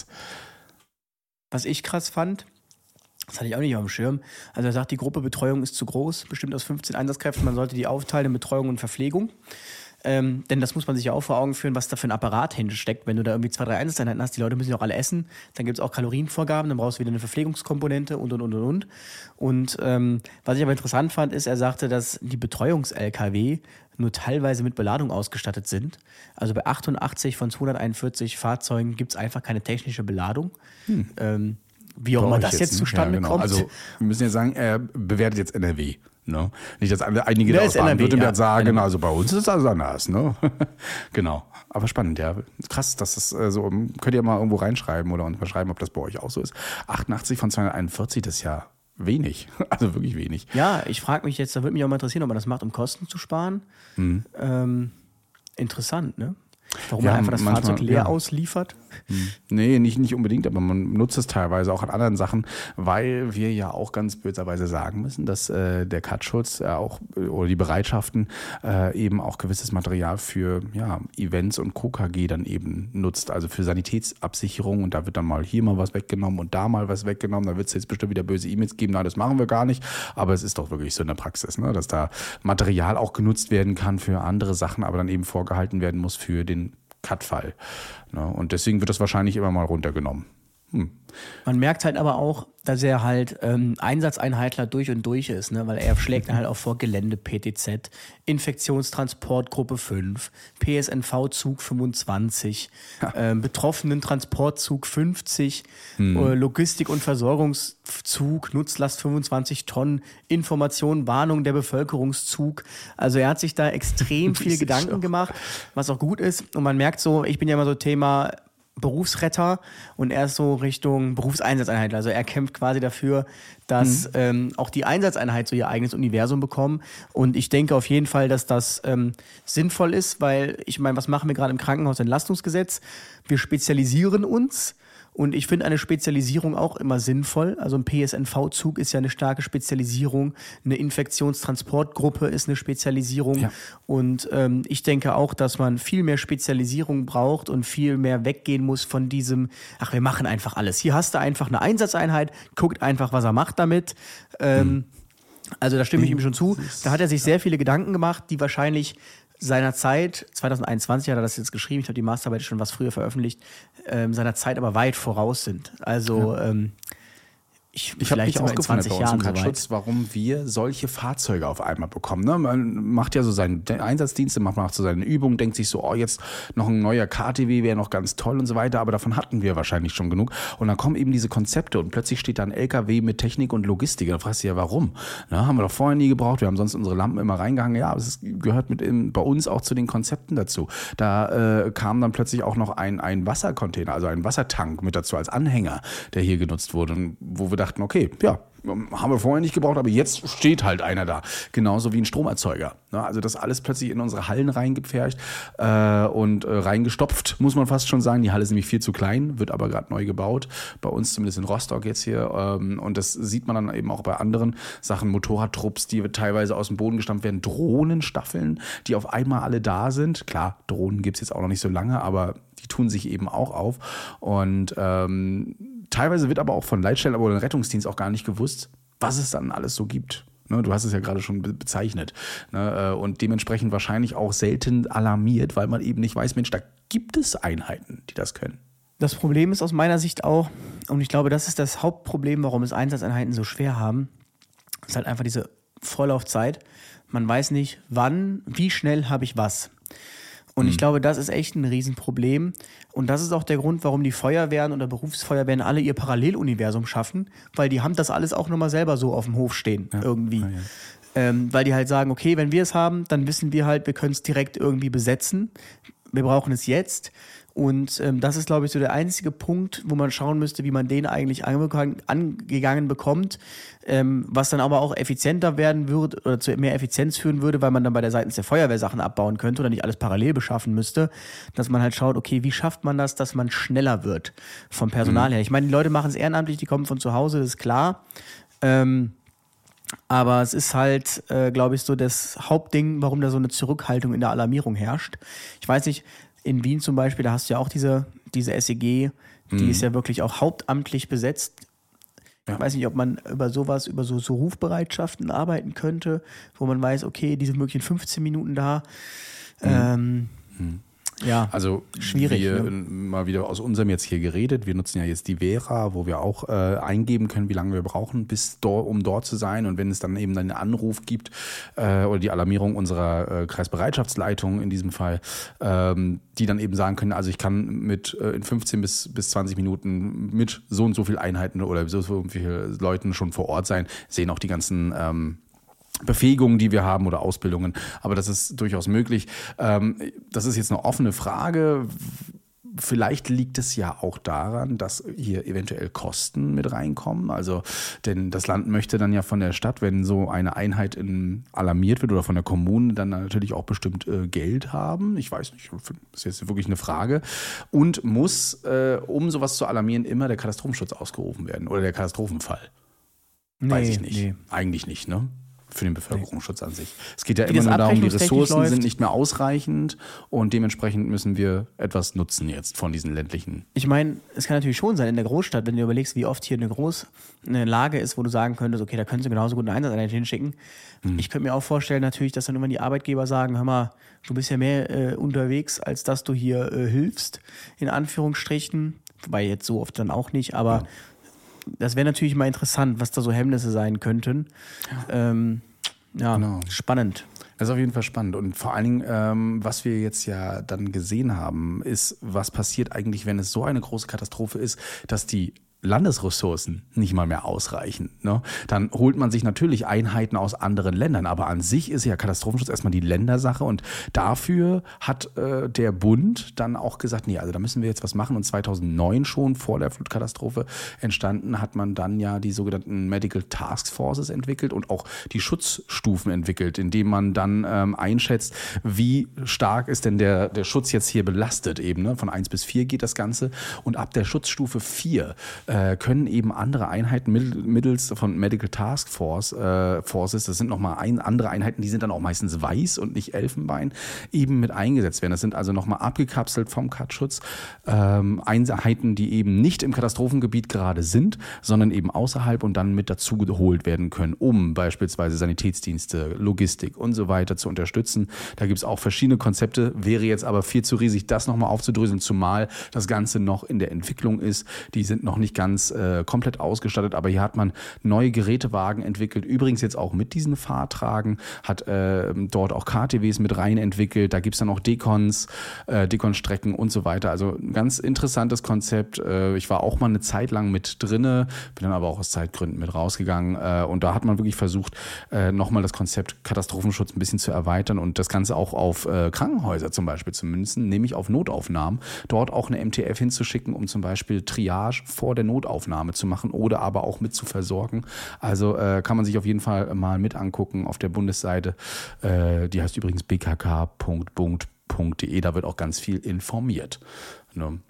Was ich krass fand, das hatte ich auch nicht auf dem Schirm. Also er sagt, die Gruppe Betreuung ist zu groß, bestimmt aus fünfzehn Einsatzkräften. Man sollte die aufteilen in Betreuung und Verpflegung. Ähm, denn das muss man sich ja auch vor Augen führen, was da für ein Apparat hinsteckt. Wenn du da irgendwie zwei, drei Einsatzeinheiten hast, die Leute müssen ja auch alle essen, dann gibt es auch Kalorienvorgaben, dann brauchst du wieder eine Verpflegungskomponente und, und, und, und, und. Und ähm, was ich aber interessant fand, ist, er sagte, dass die Betreuungs-L K W nur teilweise mit Beladung ausgestattet sind. Also bei achtundachtzig von zweihunderteinundvierzig Fahrzeugen gibt es einfach keine technische Beladung. Hm. Ähm, wie auch immer das jetzt, jetzt zustande ja, genau. kommt. Also wir müssen ja sagen, er bewertet jetzt N R W. Ne? Nicht, dass alle, einige da aus Baden-Württemberg ja, sagen, genau. Also bei uns ist das anders. Ne? Genau. Aber spannend, ja. Krass, dass das äh, so, könnt ihr mal irgendwo reinschreiben oder uns mal schreiben, ob das bei euch auch so ist. achtundachtzig von zweihunderteinundvierzig, das ist ja wenig. Also wirklich wenig. Ja, ich frage mich jetzt, da würde mich auch mal interessieren, ob man das macht, um Kosten zu sparen. Mhm. Ähm, interessant, ne? Warum ja, man einfach das manchmal, Fahrzeug leer ja. ausliefert? Hm. Nee, nicht, nicht unbedingt, aber man nutzt es teilweise auch an anderen Sachen, weil wir ja auch ganz böserweise sagen müssen, dass äh, der Katschutz äh, auch oder die Bereitschaften äh, eben auch gewisses Material für ja, Events und K K G dann eben nutzt, also für Sanitätsabsicherung, und da wird dann mal hier mal was weggenommen und da mal was weggenommen, da wird es jetzt bestimmt wieder böse E-Mails geben, nein, das machen wir gar nicht, aber es ist doch wirklich so in der Praxis, ne, dass da Material auch genutzt werden kann für andere Sachen, aber dann eben vorgehalten werden muss für den Cut-Fall. Ne? Und deswegen wird das wahrscheinlich immer mal runtergenommen. Hm. Man merkt halt aber auch, dass er halt ähm, Einsatzeinheitler durch und durch ist, ne? Weil er schlägt dann halt auch vor Gelände-P T Z, Infektionstransportgruppe fünf, P S N V-Zug fünfundzwanzig, ja. ähm, Betroffenen-Transportzug fünfzig, hm. äh, Logistik- und Versorgungszug, Nutzlast fünfundzwanzig Tonnen, Information, Warnung der Bevölkerungszug. Also er hat sich da extrem viel Gedanken schon. gemacht, was auch gut ist. Und man merkt so, ich bin ja immer so Thema Berufsretter und er ist so Richtung Berufseinsatzeinheit. Also er kämpft quasi dafür, dass mhm. ähm, auch die Einsatzeinheit so ihr eigenes Universum bekommen. Und ich denke auf jeden Fall, dass das ähm, sinnvoll ist, weil ich meine, was machen wir gerade im Krankenhausentlastungsgesetz? Wir spezialisieren uns. Und ich finde eine Spezialisierung auch immer sinnvoll. Also ein P S N V-Zug ist ja eine starke Spezialisierung. Eine Infektionstransportgruppe ist eine Spezialisierung. Ja. Und ähm, ich denke auch, dass man viel mehr Spezialisierung braucht und viel mehr weggehen muss von diesem, ach, wir machen einfach alles. Hier hast du einfach eine Einsatzeinheit, guckt einfach, was er macht damit. Ähm, mhm. Also da stimme ich ihm schon zu. Da hat er sich sehr viele Gedanken gemacht, die wahrscheinlich seiner Zeit, zwanzig einundzwanzig hat er das jetzt geschrieben, ich glaube, die Masterarbeit ist schon was früher veröffentlicht, ähm, seiner Zeit aber weit voraus sind. Also ja. ähm, ich, ich habe mich auch gefragt bei uns im Katschutz, warum wir solche Fahrzeuge auf einmal bekommen. Ne? Man macht ja so seine Einsatzdienste, man macht so seine Übungen, denkt sich so, oh, jetzt noch ein neuer K T W wäre noch ganz toll und so weiter, aber davon hatten wir wahrscheinlich schon genug. Und dann kommen eben diese Konzepte und plötzlich steht da ein L K W mit Technik und Logistik. Da fragst du ja, warum? Na, haben wir doch vorher nie gebraucht, wir haben sonst unsere Lampen immer reingehangen. Ja, aber es gehört mit in, bei uns auch zu den Konzepten dazu. Da äh, kam dann plötzlich auch noch ein, ein Wassercontainer, also ein Wassertank mit dazu als Anhänger, der hier genutzt wurde, und wo wir dachten, dachten, okay, ja, haben wir vorher nicht gebraucht, aber jetzt steht halt einer da. Genauso wie ein Stromerzeuger. Also das alles plötzlich in unsere Hallen reingepfercht äh, und äh, reingestopft, muss man fast schon sagen. Die Halle ist nämlich viel zu klein, wird aber gerade neu gebaut. Bei uns zumindest in Rostock jetzt hier. Ähm, und das sieht man dann eben auch bei anderen Sachen. Motorradtrupps, die teilweise aus dem Boden gestampft werden. Drohnenstaffeln, die auf einmal alle da sind. Klar, Drohnen gibt es jetzt auch noch nicht so lange, aber die tun sich eben auch auf. Und ähm, teilweise wird aber auch von Leitstellen oder Rettungsdienst auch gar nicht gewusst, was es dann alles so gibt. Ne, du hast es ja gerade schon be- bezeichnet. Ne, und dementsprechend wahrscheinlich auch selten alarmiert, weil man eben nicht weiß, Mensch, da gibt es Einheiten, die das können. Das Problem ist aus meiner Sicht auch, und ich glaube, das ist das Hauptproblem, warum es Einsatzeinheiten so schwer haben, ist halt einfach diese Vorlaufzeit. Man weiß nicht, wann, wie schnell habe ich was. Und ich glaube, das ist echt ein Riesenproblem. Und das ist auch der Grund, warum die Feuerwehren oder Berufsfeuerwehren alle ihr Paralleluniversum schaffen, weil die haben das alles auch nochmal selber so auf dem Hof stehen, ja, irgendwie. Ja, ja. Ähm, weil die halt sagen, okay, wenn wir es haben, dann wissen wir halt, wir können es direkt irgendwie besetzen. Wir brauchen es jetzt. Und ähm, das ist, glaube ich, so der einzige Punkt, wo man schauen müsste, wie man den eigentlich angegangen bekommt, ähm, was dann aber auch effizienter werden würde oder zu mehr Effizienz führen würde, weil man dann bei der seitens der Feuerwehr Sachen abbauen könnte oder nicht alles parallel beschaffen müsste, dass man halt schaut, okay, wie schafft man das, dass man schneller wird vom Personal mhm. her. Ich meine, die Leute machen es ehrenamtlich, die kommen von zu Hause, das ist klar. Ähm, aber es ist halt, äh, glaube ich, so das Hauptding, warum da so eine Zurückhaltung in der Alarmierung herrscht. Ich weiß nicht, in Wien zum Beispiel, da hast du ja auch diese, diese S E G, die mhm. ist ja wirklich auch hauptamtlich besetzt. Ja. Ich weiß nicht, ob man über sowas, über so, so Rufbereitschaften arbeiten könnte, wo man weiß, okay, die sind wirklich in fünfzehn Minuten da. Mhm. Ähm, mhm. Ja, also schwierig. Wir ne? mal wieder aus unserem jetzt hier geredet. Wir nutzen ja jetzt die Vera, wo wir auch äh, eingeben können, wie lange wir brauchen, bis dort, um dort zu sein. Und wenn es dann eben einen Anruf gibt äh, oder die Alarmierung unserer äh, Kreisbereitschaftsleitung in diesem Fall, ähm, die dann eben sagen können, also ich kann mit äh, in fünfzehn bis zwanzig Minuten mit so und so viel Einheiten oder so, so viele Leuten schon vor Ort sein, sehen auch die ganzen ähm, Befähigungen, die wir haben oder Ausbildungen, aber das ist durchaus möglich. Ähm, das ist jetzt eine offene Frage. Vielleicht liegt es ja auch daran, dass hier eventuell Kosten mit reinkommen. Also, denn das Land möchte dann ja von der Stadt, wenn so eine Einheit in, alarmiert wird oder von der Kommune, dann natürlich auch bestimmt äh, Geld haben. Ich weiß nicht, das ist jetzt wirklich eine Frage. Und muss, äh, um sowas zu alarmieren, immer der Katastrophenschutz ausgerufen werden oder der Katastrophenfall? Nee, weiß ich nicht. Nee. Eigentlich nicht, ne? Für den Bevölkerungsschutz an sich. Es geht ja Wie immer das nur darum, die abrechnungstechnisch Ressourcen sind läuft. nicht mehr ausreichend und dementsprechend müssen wir etwas nutzen jetzt von diesen ländlichen. Ich meine, es kann natürlich schon sein in der Großstadt, wenn du überlegst, wie oft hier eine groß eine Lage ist, wo du sagen könntest, okay, da können sie genauso gut eine Einsatzeinheit hinschicken. Hm. Ich könnte mir auch vorstellen natürlich, dass dann immer die Arbeitgeber sagen, hör mal, du bist ja mehr äh, unterwegs, als dass du hier äh, hilfst, in Anführungsstrichen. Wobei jetzt so oft dann auch nicht, aber ja. Das wäre natürlich mal interessant, was da so Hemmnisse sein könnten. Ja, ähm, ja genau. Spannend. Das ist auf jeden Fall spannend. Und vor allen Dingen, ähm, was wir jetzt ja dann gesehen haben, ist, was passiert eigentlich, wenn es so eine große Katastrophe ist, dass die Landesressourcen nicht mal mehr ausreichen. Ne? Dann holt man sich natürlich Einheiten aus anderen Ländern, aber an sich ist ja Katastrophenschutz erstmal die Ländersache und dafür hat äh, der Bund dann auch gesagt, nee, also da müssen wir jetzt was machen und zweitausendneun schon vor der Flutkatastrophe entstanden, hat man dann ja die sogenannten Medical Task Forces entwickelt und auch die Schutzstufen entwickelt, indem man dann ähm, einschätzt, wie stark ist denn der, der Schutz jetzt hier belastet eben, ne? Von eins bis vier geht das Ganze und ab der Schutzstufe vier können eben andere Einheiten mittels von Medical Task Force, äh, Forces, das sind nochmal ein, andere Einheiten, die sind dann auch meistens weiß und nicht Elfenbein, eben mit eingesetzt werden. Das sind also nochmal abgekapselt vom Katschutz ähm, Einheiten, die eben nicht im Katastrophengebiet gerade sind, sondern eben außerhalb und dann mit dazu geholt werden können, um beispielsweise Sanitätsdienste, Logistik und so weiter zu unterstützen. Da gibt es auch verschiedene Konzepte, wäre jetzt aber viel zu riesig, das nochmal aufzudröseln, zumal das Ganze noch in der Entwicklung ist. Die sind noch nicht ganz äh, komplett ausgestattet, aber hier hat man neue Gerätewagen entwickelt, übrigens jetzt auch mit diesen Fahrtragen, hat äh, dort auch K T Ws mit rein entwickelt, da gibt es dann auch Dekons, äh, Dekonstrecken und so weiter, also ein ganz interessantes Konzept. Äh, ich war auch mal eine Zeit lang mit drinne, bin dann aber auch aus Zeitgründen mit rausgegangen äh, und da hat man wirklich versucht, äh, nochmal das Konzept Katastrophenschutz ein bisschen zu erweitern und das Ganze auch auf äh, Krankenhäuser zum Beispiel zu münzen, nämlich auf Notaufnahmen, dort auch eine M T F hinzuschicken, um zum Beispiel Triage vor der Notaufnahme zu machen oder aber auch mit zu versorgen. Also äh, kann man sich auf jeden Fall mal mit angucken auf der Bundesseite. Äh, die heißt übrigens b k k punkt bund punkt d e. Da wird auch ganz viel informiert. Ne?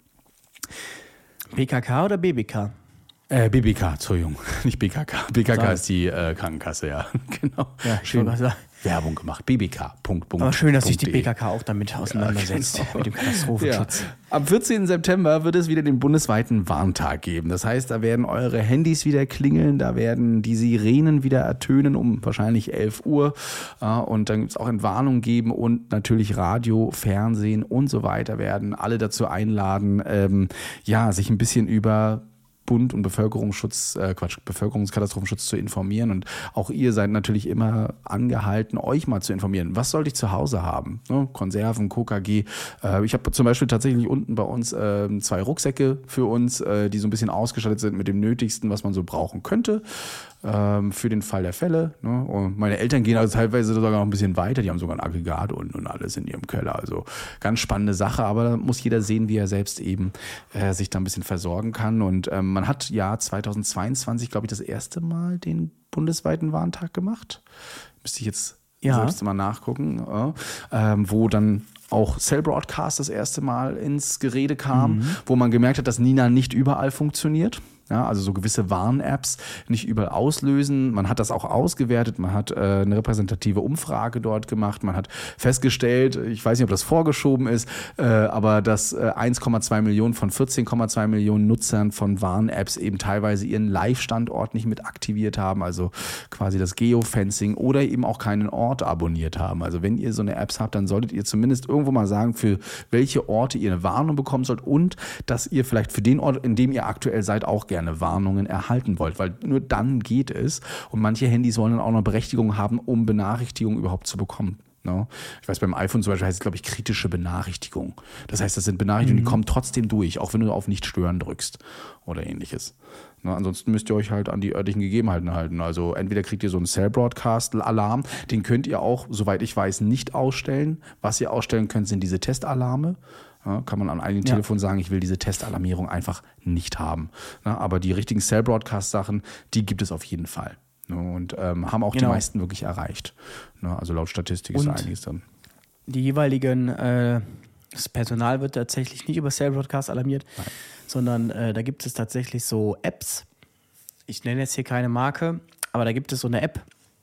B K K oder B B K? Äh, B B K, Entschuldigung, nicht B K K. B K K Sorry. ist die äh, Krankenkasse, ja. Genau. Ja, Schön wollte gerade sagen. Werbung gemacht. b b k punkt bund punkt d e. Aber schön, dass sich die B K K auch damit auseinandersetzt, Ja, genau. mit dem Katastrophenschutz. Ja. Am vierzehnten September wird es wieder den bundesweiten Warntag geben. Das heißt, da werden eure Handys wieder klingeln, da werden die Sirenen wieder ertönen um wahrscheinlich elf Uhr. Und dann gibt es auch Entwarnungen geben und natürlich Radio, Fernsehen und so weiter werden alle dazu einladen, ähm, ja, sich ein bisschen über Bund- und Bevölkerungsschutz, äh Quatsch, Bevölkerungskatastrophenschutz zu informieren. Und auch ihr seid natürlich immer angehalten, euch mal zu informieren. Was sollte ich zu Hause haben? Ne? Konserven, K K G. Äh, ich habe zum Beispiel tatsächlich unten bei uns äh, zwei Rucksäcke für uns, äh, die so ein bisschen ausgestattet sind mit dem Nötigsten, was man so brauchen könnte. Ähm, für den Fall der Fälle. Ne? Und meine Eltern gehen also teilweise sogar noch ein bisschen weiter. Die haben sogar ein Aggregat unten und alles in ihrem Keller. Also ganz spannende Sache. Aber da muss jeder sehen, wie er selbst eben äh, sich da ein bisschen versorgen kann. Und ähm, man hat ja zweitausendzweiundzwanzig, glaube ich, das erste Mal den bundesweiten Warntag gemacht. Müsste ich jetzt Ja. selbst mal nachgucken. Ja. Ähm, wo dann auch Cell Broadcast das erste Mal ins Gerede kam, mhm. wo man gemerkt hat, dass Nina nicht überall funktioniert. Ja, also so gewisse Warn-Apps nicht überall auslösen. Man hat das auch ausgewertet, man hat äh, eine repräsentative Umfrage dort gemacht, man hat festgestellt, ich weiß nicht, ob das vorgeschoben ist, äh, aber dass äh, eins Komma zwei Millionen von vierzehn Komma zwei Millionen Nutzern von Warn-Apps eben teilweise ihren Live-Standort nicht mit aktiviert haben, also quasi das Geofencing oder eben auch keinen Ort abonniert haben. Also wenn ihr so eine Apps habt, dann solltet ihr zumindest irgendwo mal sagen, für welche Orte ihr eine Warnung bekommen sollt und dass ihr vielleicht für den Ort, in dem ihr aktuell seid, auch gerne Warnungen erhalten wollt, weil nur dann geht es. Und manche Handys wollen dann auch noch Berechtigung haben, um Benachrichtigungen überhaupt zu bekommen. No? Ich weiß, beim iPhone zum Beispiel heißt es, glaube ich, kritische Benachrichtigung. Das heißt, das sind Benachrichtigungen, mhm. die kommen trotzdem durch, auch wenn du auf Nicht stören drückst oder ähnliches. No, ansonsten müsst ihr euch halt an die örtlichen Gegebenheiten halten. Also entweder kriegt ihr so einen Cell-Broadcast-Alarm, den könnt ihr auch, soweit ich weiß, nicht ausstellen. Was ihr ausstellen könnt, sind diese Testalarme. Ja, kann man an einigen ja. Telefonen sagen, ich will diese Testalarmierung einfach nicht haben. Na, aber die richtigen Cell-Broadcast-Sachen, die gibt es auf jeden Fall. Und ähm, haben auch genau. die meisten wirklich erreicht. Na, also laut Statistik ist da einiges drin. Die jeweiligen, äh, das Personal wird tatsächlich nicht über Cell-Broadcast alarmiert, Nein. sondern äh, da gibt es tatsächlich so Apps. Ich nenne jetzt hier keine Marke, aber da gibt es so eine App.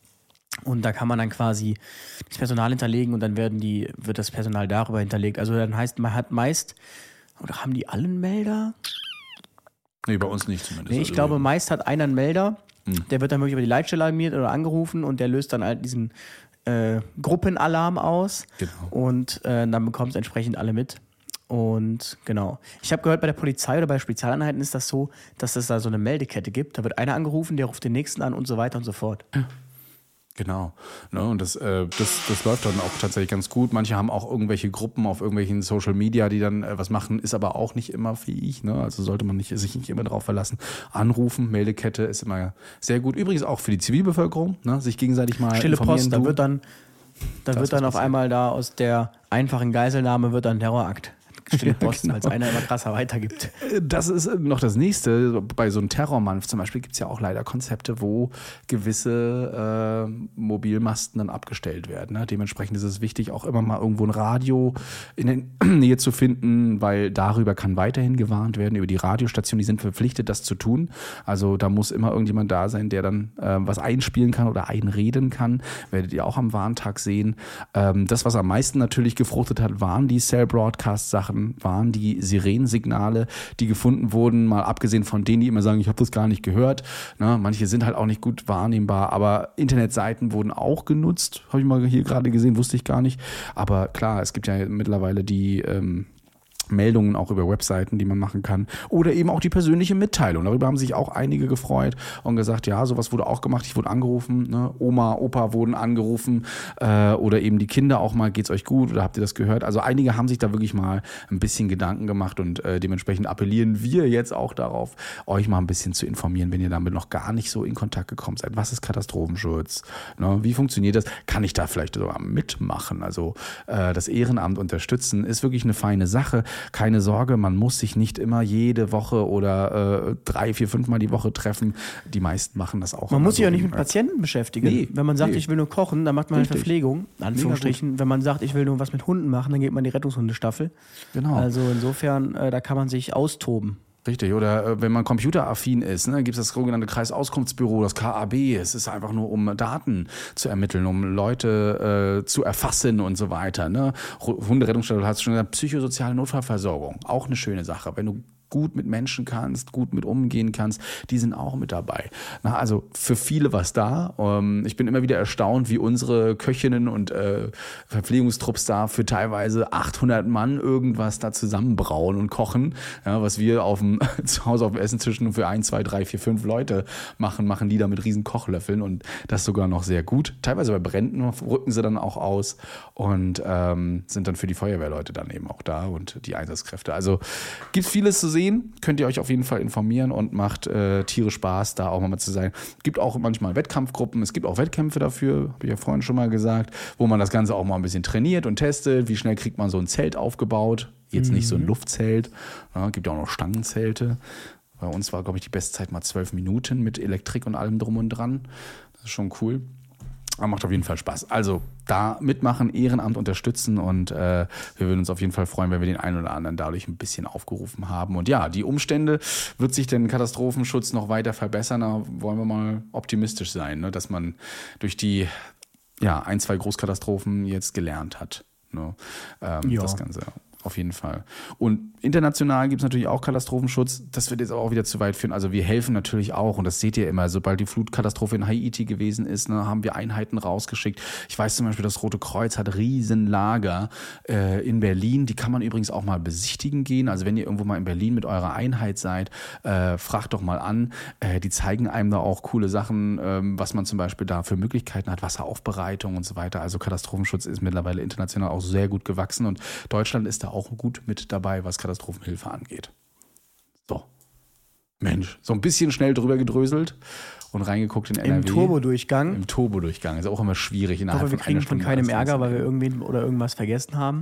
Und da kann man dann quasi das Personal hinterlegen und dann werden die, wird das Personal darüber hinterlegt. Also dann heißt, man hat meist, oder haben die alle einen Melder? Nee, bei uns nicht zumindest. Nee, ich also glaube, meist hat einer einen Melder, hm. der wird dann wirklich über die Leitstelle alarmiert oder angerufen und der löst dann halt diesen äh, Gruppenalarm aus. Genau. Und äh, dann bekommen es entsprechend alle mit. Und genau. Ich habe gehört, bei der Polizei oder bei Spezialeinheiten ist das so, dass es da so eine Meldekette gibt. Da wird einer angerufen, der ruft den nächsten an und so weiter und so fort. Ja. Genau. Ne, und das, äh, das, das läuft dann auch tatsächlich ganz gut. Manche haben auch irgendwelche Gruppen auf irgendwelchen Social Media, die dann äh, was machen, ist aber auch nicht immer fähig. Ne? Also sollte man nicht, sich nicht immer darauf verlassen. Anrufen, Meldekette ist immer sehr gut. Übrigens auch für die Zivilbevölkerung, ne? Sich gegenseitig mal Stille informieren. Post, da wird dann, da Das wird dann ist auf passiert. einmal da aus der einfachen Geiselnahme wird dann Terrorakt. Stille Post, genau. weil es einer immer krasser weitergibt. Das ist noch das Nächste. Bei so einem Terrormann zum Beispiel gibt es ja auch leider Konzepte, wo gewisse äh, Mobilmasten dann abgestellt werden. Ne? Dementsprechend ist es wichtig, auch immer mal irgendwo ein Radio in der Nähe zu finden, weil darüber kann weiterhin gewarnt werden, über die Radiostationen, die sind verpflichtet, das zu tun. Also da muss immer irgendjemand da sein, der dann äh, was einspielen kann oder einreden kann. Werdet ihr auch am Warntag sehen. Ähm, das, was am meisten natürlich gefruchtet hat, waren die Cell-Broadcast-Sachen, waren die Sirenensignale, die gefunden wurden, mal abgesehen von denen, die immer sagen, ich habe das gar nicht gehört. Na, manche sind halt auch nicht gut wahrnehmbar, aber Internetseiten wurden auch genutzt, habe ich mal hier gerade gesehen, wusste ich gar nicht. Aber klar, es gibt ja mittlerweile die ähm, Meldungen auch über Webseiten, die man machen kann. Oder eben auch die persönliche Mitteilung. Darüber haben sich auch einige gefreut und gesagt, ja, sowas wurde auch gemacht. Ich wurde angerufen, ne? Oma, Opa wurden angerufen äh, oder eben die Kinder auch mal, geht's euch gut oder habt ihr das gehört? Also einige haben sich da wirklich mal ein bisschen Gedanken gemacht und äh, dementsprechend appellieren wir jetzt auch darauf, euch mal ein bisschen zu informieren, wenn ihr damit noch gar nicht so in Kontakt gekommen seid. Was ist Katastrophenschutz? Ne? Wie funktioniert das? Kann ich da vielleicht sogar mitmachen? Also äh, das Ehrenamt unterstützen ist wirklich eine feine Sache. keine Sorge, man muss sich nicht immer jede Woche oder äh, drei, vier, fünf Mal die Woche treffen. Die meisten machen das auch. Man muss sich so ja nicht mit Patienten beschäftigen. Nee, Wenn man sagt, nee. ich will nur kochen, dann macht man halt Verpflegung, in Anführungsstrichen. Wenn man sagt, ich will nur was mit Hunden machen, dann geht man in die Rettungshundestaffel. Genau. Also insofern, äh, da kann man sich austoben. Richtig, oder äh, wenn man computeraffin ist, ne, gibt es das sogenannte Kreisauskunftsbüro, das K A B. Es ist einfach nur, um Daten zu ermitteln, um Leute äh, zu erfassen und so weiter. Ne? Hunderettungsstelle, du hast schon gesagt, psychosoziale Notfallversorgung, auch eine schöne Sache. Wenn du gut mit Menschen kannst, gut mit umgehen kannst, die sind auch mit dabei. Na, also für viele was da. Ähm, ich bin immer wieder erstaunt, wie unsere Köchinnen und äh, Verpflegungstrupps da für teilweise achthundert Mann irgendwas da zusammenbrauen und kochen. Ja, was wir auf dem, zu Hause auf dem Essenstisch nur für ein, zwei, drei, vier, fünf Leute machen, machen die da mit riesen Kochlöffeln und das sogar noch sehr gut. Teilweise bei Bränden rücken sie dann auch aus und ähm, sind dann für die Feuerwehrleute dann eben auch da und die Einsatzkräfte. Also gibt vieles zu sehen. Könnt ihr euch auf jeden Fall informieren und macht äh, Tiere Spaß, da auch mal zu sein. Es gibt auch manchmal Wettkampfgruppen, es gibt auch Wettkämpfe dafür, habe ich ja vorhin schon mal gesagt, wo man das Ganze auch mal ein bisschen trainiert und testet. Wie schnell kriegt man so ein Zelt aufgebaut? Jetzt mhm. nicht so ein Luftzelt, ja, gibt ja auch noch Stangenzelte. Bei uns war, glaube ich, die Bestzeit mal zwölf Minuten mit Elektrik und allem drum und dran. Das ist schon cool. Aber macht auf jeden Fall Spaß. Also da mitmachen, Ehrenamt unterstützen und äh, wir würden uns auf jeden Fall freuen, wenn wir den einen oder anderen dadurch ein bisschen aufgerufen haben. Und ja, die Umstände, wird sich der Katastrophenschutz noch weiter verbessern? Da wollen wir mal optimistisch sein, ne? Dass man durch die ja, ein, zwei Großkatastrophen jetzt gelernt hat. Ne? Ähm, ja. Das Ganze. Auf jeden Fall. Und international gibt es natürlich auch Katastrophenschutz. Das wird jetzt auch wieder zu weit führen. Also wir helfen natürlich auch. Und das seht ihr immer. Sobald die Flutkatastrophe in Haiti gewesen ist, ne, haben wir Einheiten rausgeschickt. Ich weiß zum Beispiel, das Rote Kreuz hat Riesenlager äh, in Berlin. Die kann man übrigens auch mal besichtigen gehen. Also wenn ihr irgendwo mal in Berlin mit eurer Einheit seid, äh, fragt doch mal an. Äh, die zeigen einem da auch coole Sachen, ähm, was man zum Beispiel da für Möglichkeiten hat. Wasseraufbereitung und so weiter. Also Katastrophenschutz ist mittlerweile international auch sehr gut gewachsen. Und Deutschland ist da auch gut mit dabei, was Katastrophenhilfe angeht. So. Mensch, so ein bisschen schnell drüber gedröselt und reingeguckt in N R W. Im Turbodurchgang. Im Turbodurchgang. Ist auch immer schwierig. Ich hoffe, wir kriegen von keinem Ärger, weil wir irgendwen oder irgendwas vergessen haben.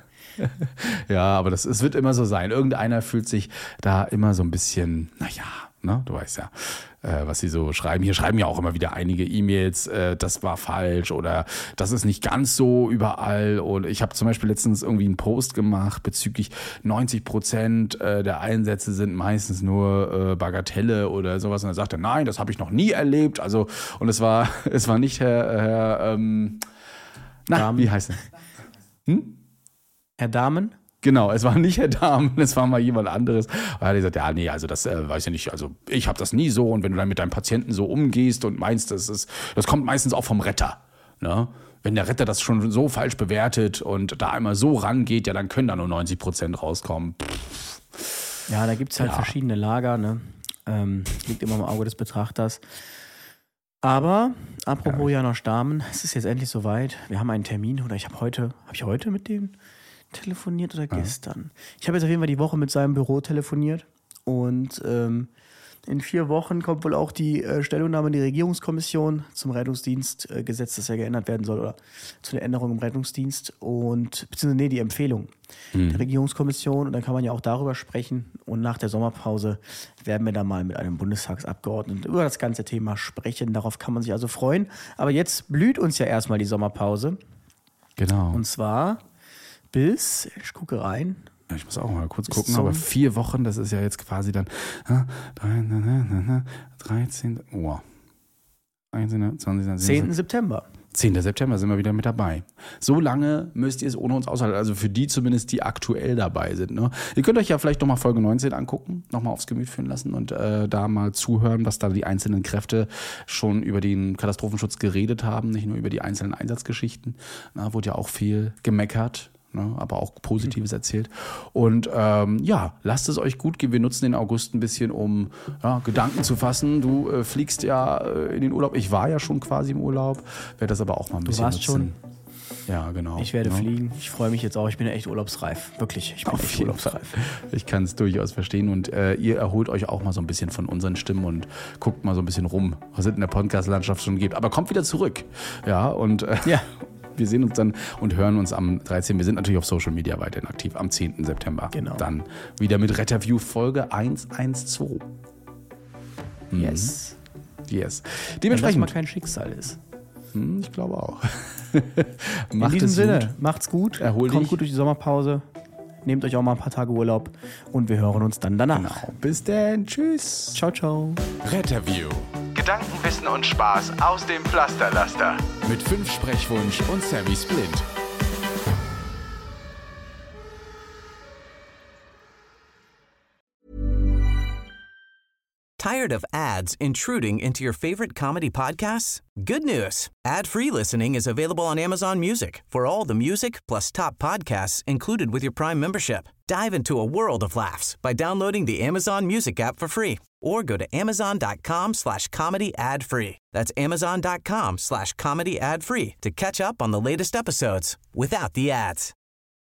Ja, aber das, es wird immer so sein. Irgendeiner fühlt sich da immer so ein bisschen, naja, ne, du weißt ja, äh, was sie so schreiben. Hier schreiben ja auch immer wieder einige E-Mails, äh, das war falsch oder das ist nicht ganz so überall. Und ich habe zum Beispiel letztens irgendwie einen Post gemacht bezüglich neunzig Prozent äh, der Einsätze sind meistens nur äh, Bagatelle oder sowas. Und er sagte, nein, das habe ich noch nie erlebt. Also, und es war, es war nicht Herr, Herr ähm, na, Damen. Wie heißt er? Hm? Herr Dahmen? Genau, es war nicht Herr Dahmen, es war mal jemand anderes. Und er hat gesagt, ja, nee, also das äh, weiß ich nicht, also ich habe das nie so und wenn du dann mit deinem Patienten so umgehst und meinst, das ist, das kommt meistens auch vom Retter, ne? Wenn der Retter das schon so falsch bewertet und da einmal so rangeht, ja, dann können da nur neunzig Prozent rauskommen. Pff. Ja, da gibt es halt Ja. verschiedene Lager, ne? Ähm, liegt immer im Auge des Betrachters. Aber, apropos Janosch Dahmen, es ist jetzt endlich soweit. Wir haben einen Termin, oder ich habe heute, habe ich heute mit dem telefoniert oder gestern? Ich habe jetzt auf jeden Fall die Woche mit seinem Büro telefoniert und ähm, in vier Wochen kommt wohl auch die äh, Stellungnahme der Regierungskommission zum Rettungsdienstgesetz, das ja geändert werden soll, oder zu der Änderung im Rettungsdienst und, beziehungsweise, nee, die Empfehlung der Regierungskommission und dann kann man ja auch darüber sprechen und nach der Sommerpause werden wir da mal mit einem Bundestagsabgeordneten über das ganze Thema sprechen. Darauf kann man sich also freuen. Aber jetzt blüht uns ja erstmal die Sommerpause. Genau. Und zwar bis, ich gucke rein. Ja, ich muss auch mal kurz Bis gucken, zum- aber vier Wochen, das ist ja jetzt quasi dann äh, dreizehn, oh, einzelne, zwanzig, zehnten September. zehnten September sind wir wieder mit dabei. So lange müsst ihr es ohne uns aushalten. Also für die zumindest, die aktuell dabei sind. Ne? Ihr könnt euch ja vielleicht nochmal Folge neunzehn angucken, nochmal aufs Gemüt führen lassen und äh, da mal zuhören, was da die einzelnen Kräfte schon über den Katastrophenschutz geredet haben, nicht nur über die einzelnen Einsatzgeschichten. Da wurde ja auch viel gemeckert. Ne, aber auch Positives erzählt. Und ähm, ja, lasst es euch gut gehen. Wir nutzen den August ein bisschen, um ja, Gedanken zu fassen. Du äh, fliegst ja äh, in den Urlaub. Ich war ja schon quasi im Urlaub. Werde das aber auch mal ein Du bisschen warst nutzen. schon. Ja, genau. Ich werde ne? fliegen. Ich freue mich jetzt auch. Ich bin ja echt urlaubsreif. Wirklich. Ich bin Auf echt jeden urlaubsreif. Fall. Ich kann es durchaus verstehen. Und äh, ihr erholt euch auch mal so ein bisschen von unseren Stimmen und guckt mal so ein bisschen rum, was es in der Podcast-Landschaft schon gibt. Aber kommt wieder zurück. Ja, und äh, Ja. wir sehen uns dann und hören uns am dreizehnten Wir sind natürlich auf Social Media weiterhin aktiv, am zehnten September. Genau. Dann wieder mit Retterview Folge hundertzwölf. Mhm. Yes. Yes. Wenn das Dementsprechend. mal kein Schicksal ist. Hm, ich glaube auch. In diesem es Sinne, gut. macht's gut, Erhol kommt dich. gut durch die Sommerpause, nehmt euch auch mal ein paar Tage Urlaub und wir hören uns dann danach. Genau. Bis dann. Tschüss. Ciao, ciao. Retterview Gedanken, Wissen und Spaß aus dem Pflasterlaster. mit fünf Sprechwunsch und Sammy Splint. Tired of ads intruding into your favorite comedy podcasts? Good news. Ad-free listening is available on Amazon Music for all the music plus top podcasts included with your Prime membership. Dive into a world of laughs by downloading the Amazon Music app for free or go to amazon.com slash comedy ad free. That's amazon.com slash comedy ad free to catch up on the latest episodes without the ads.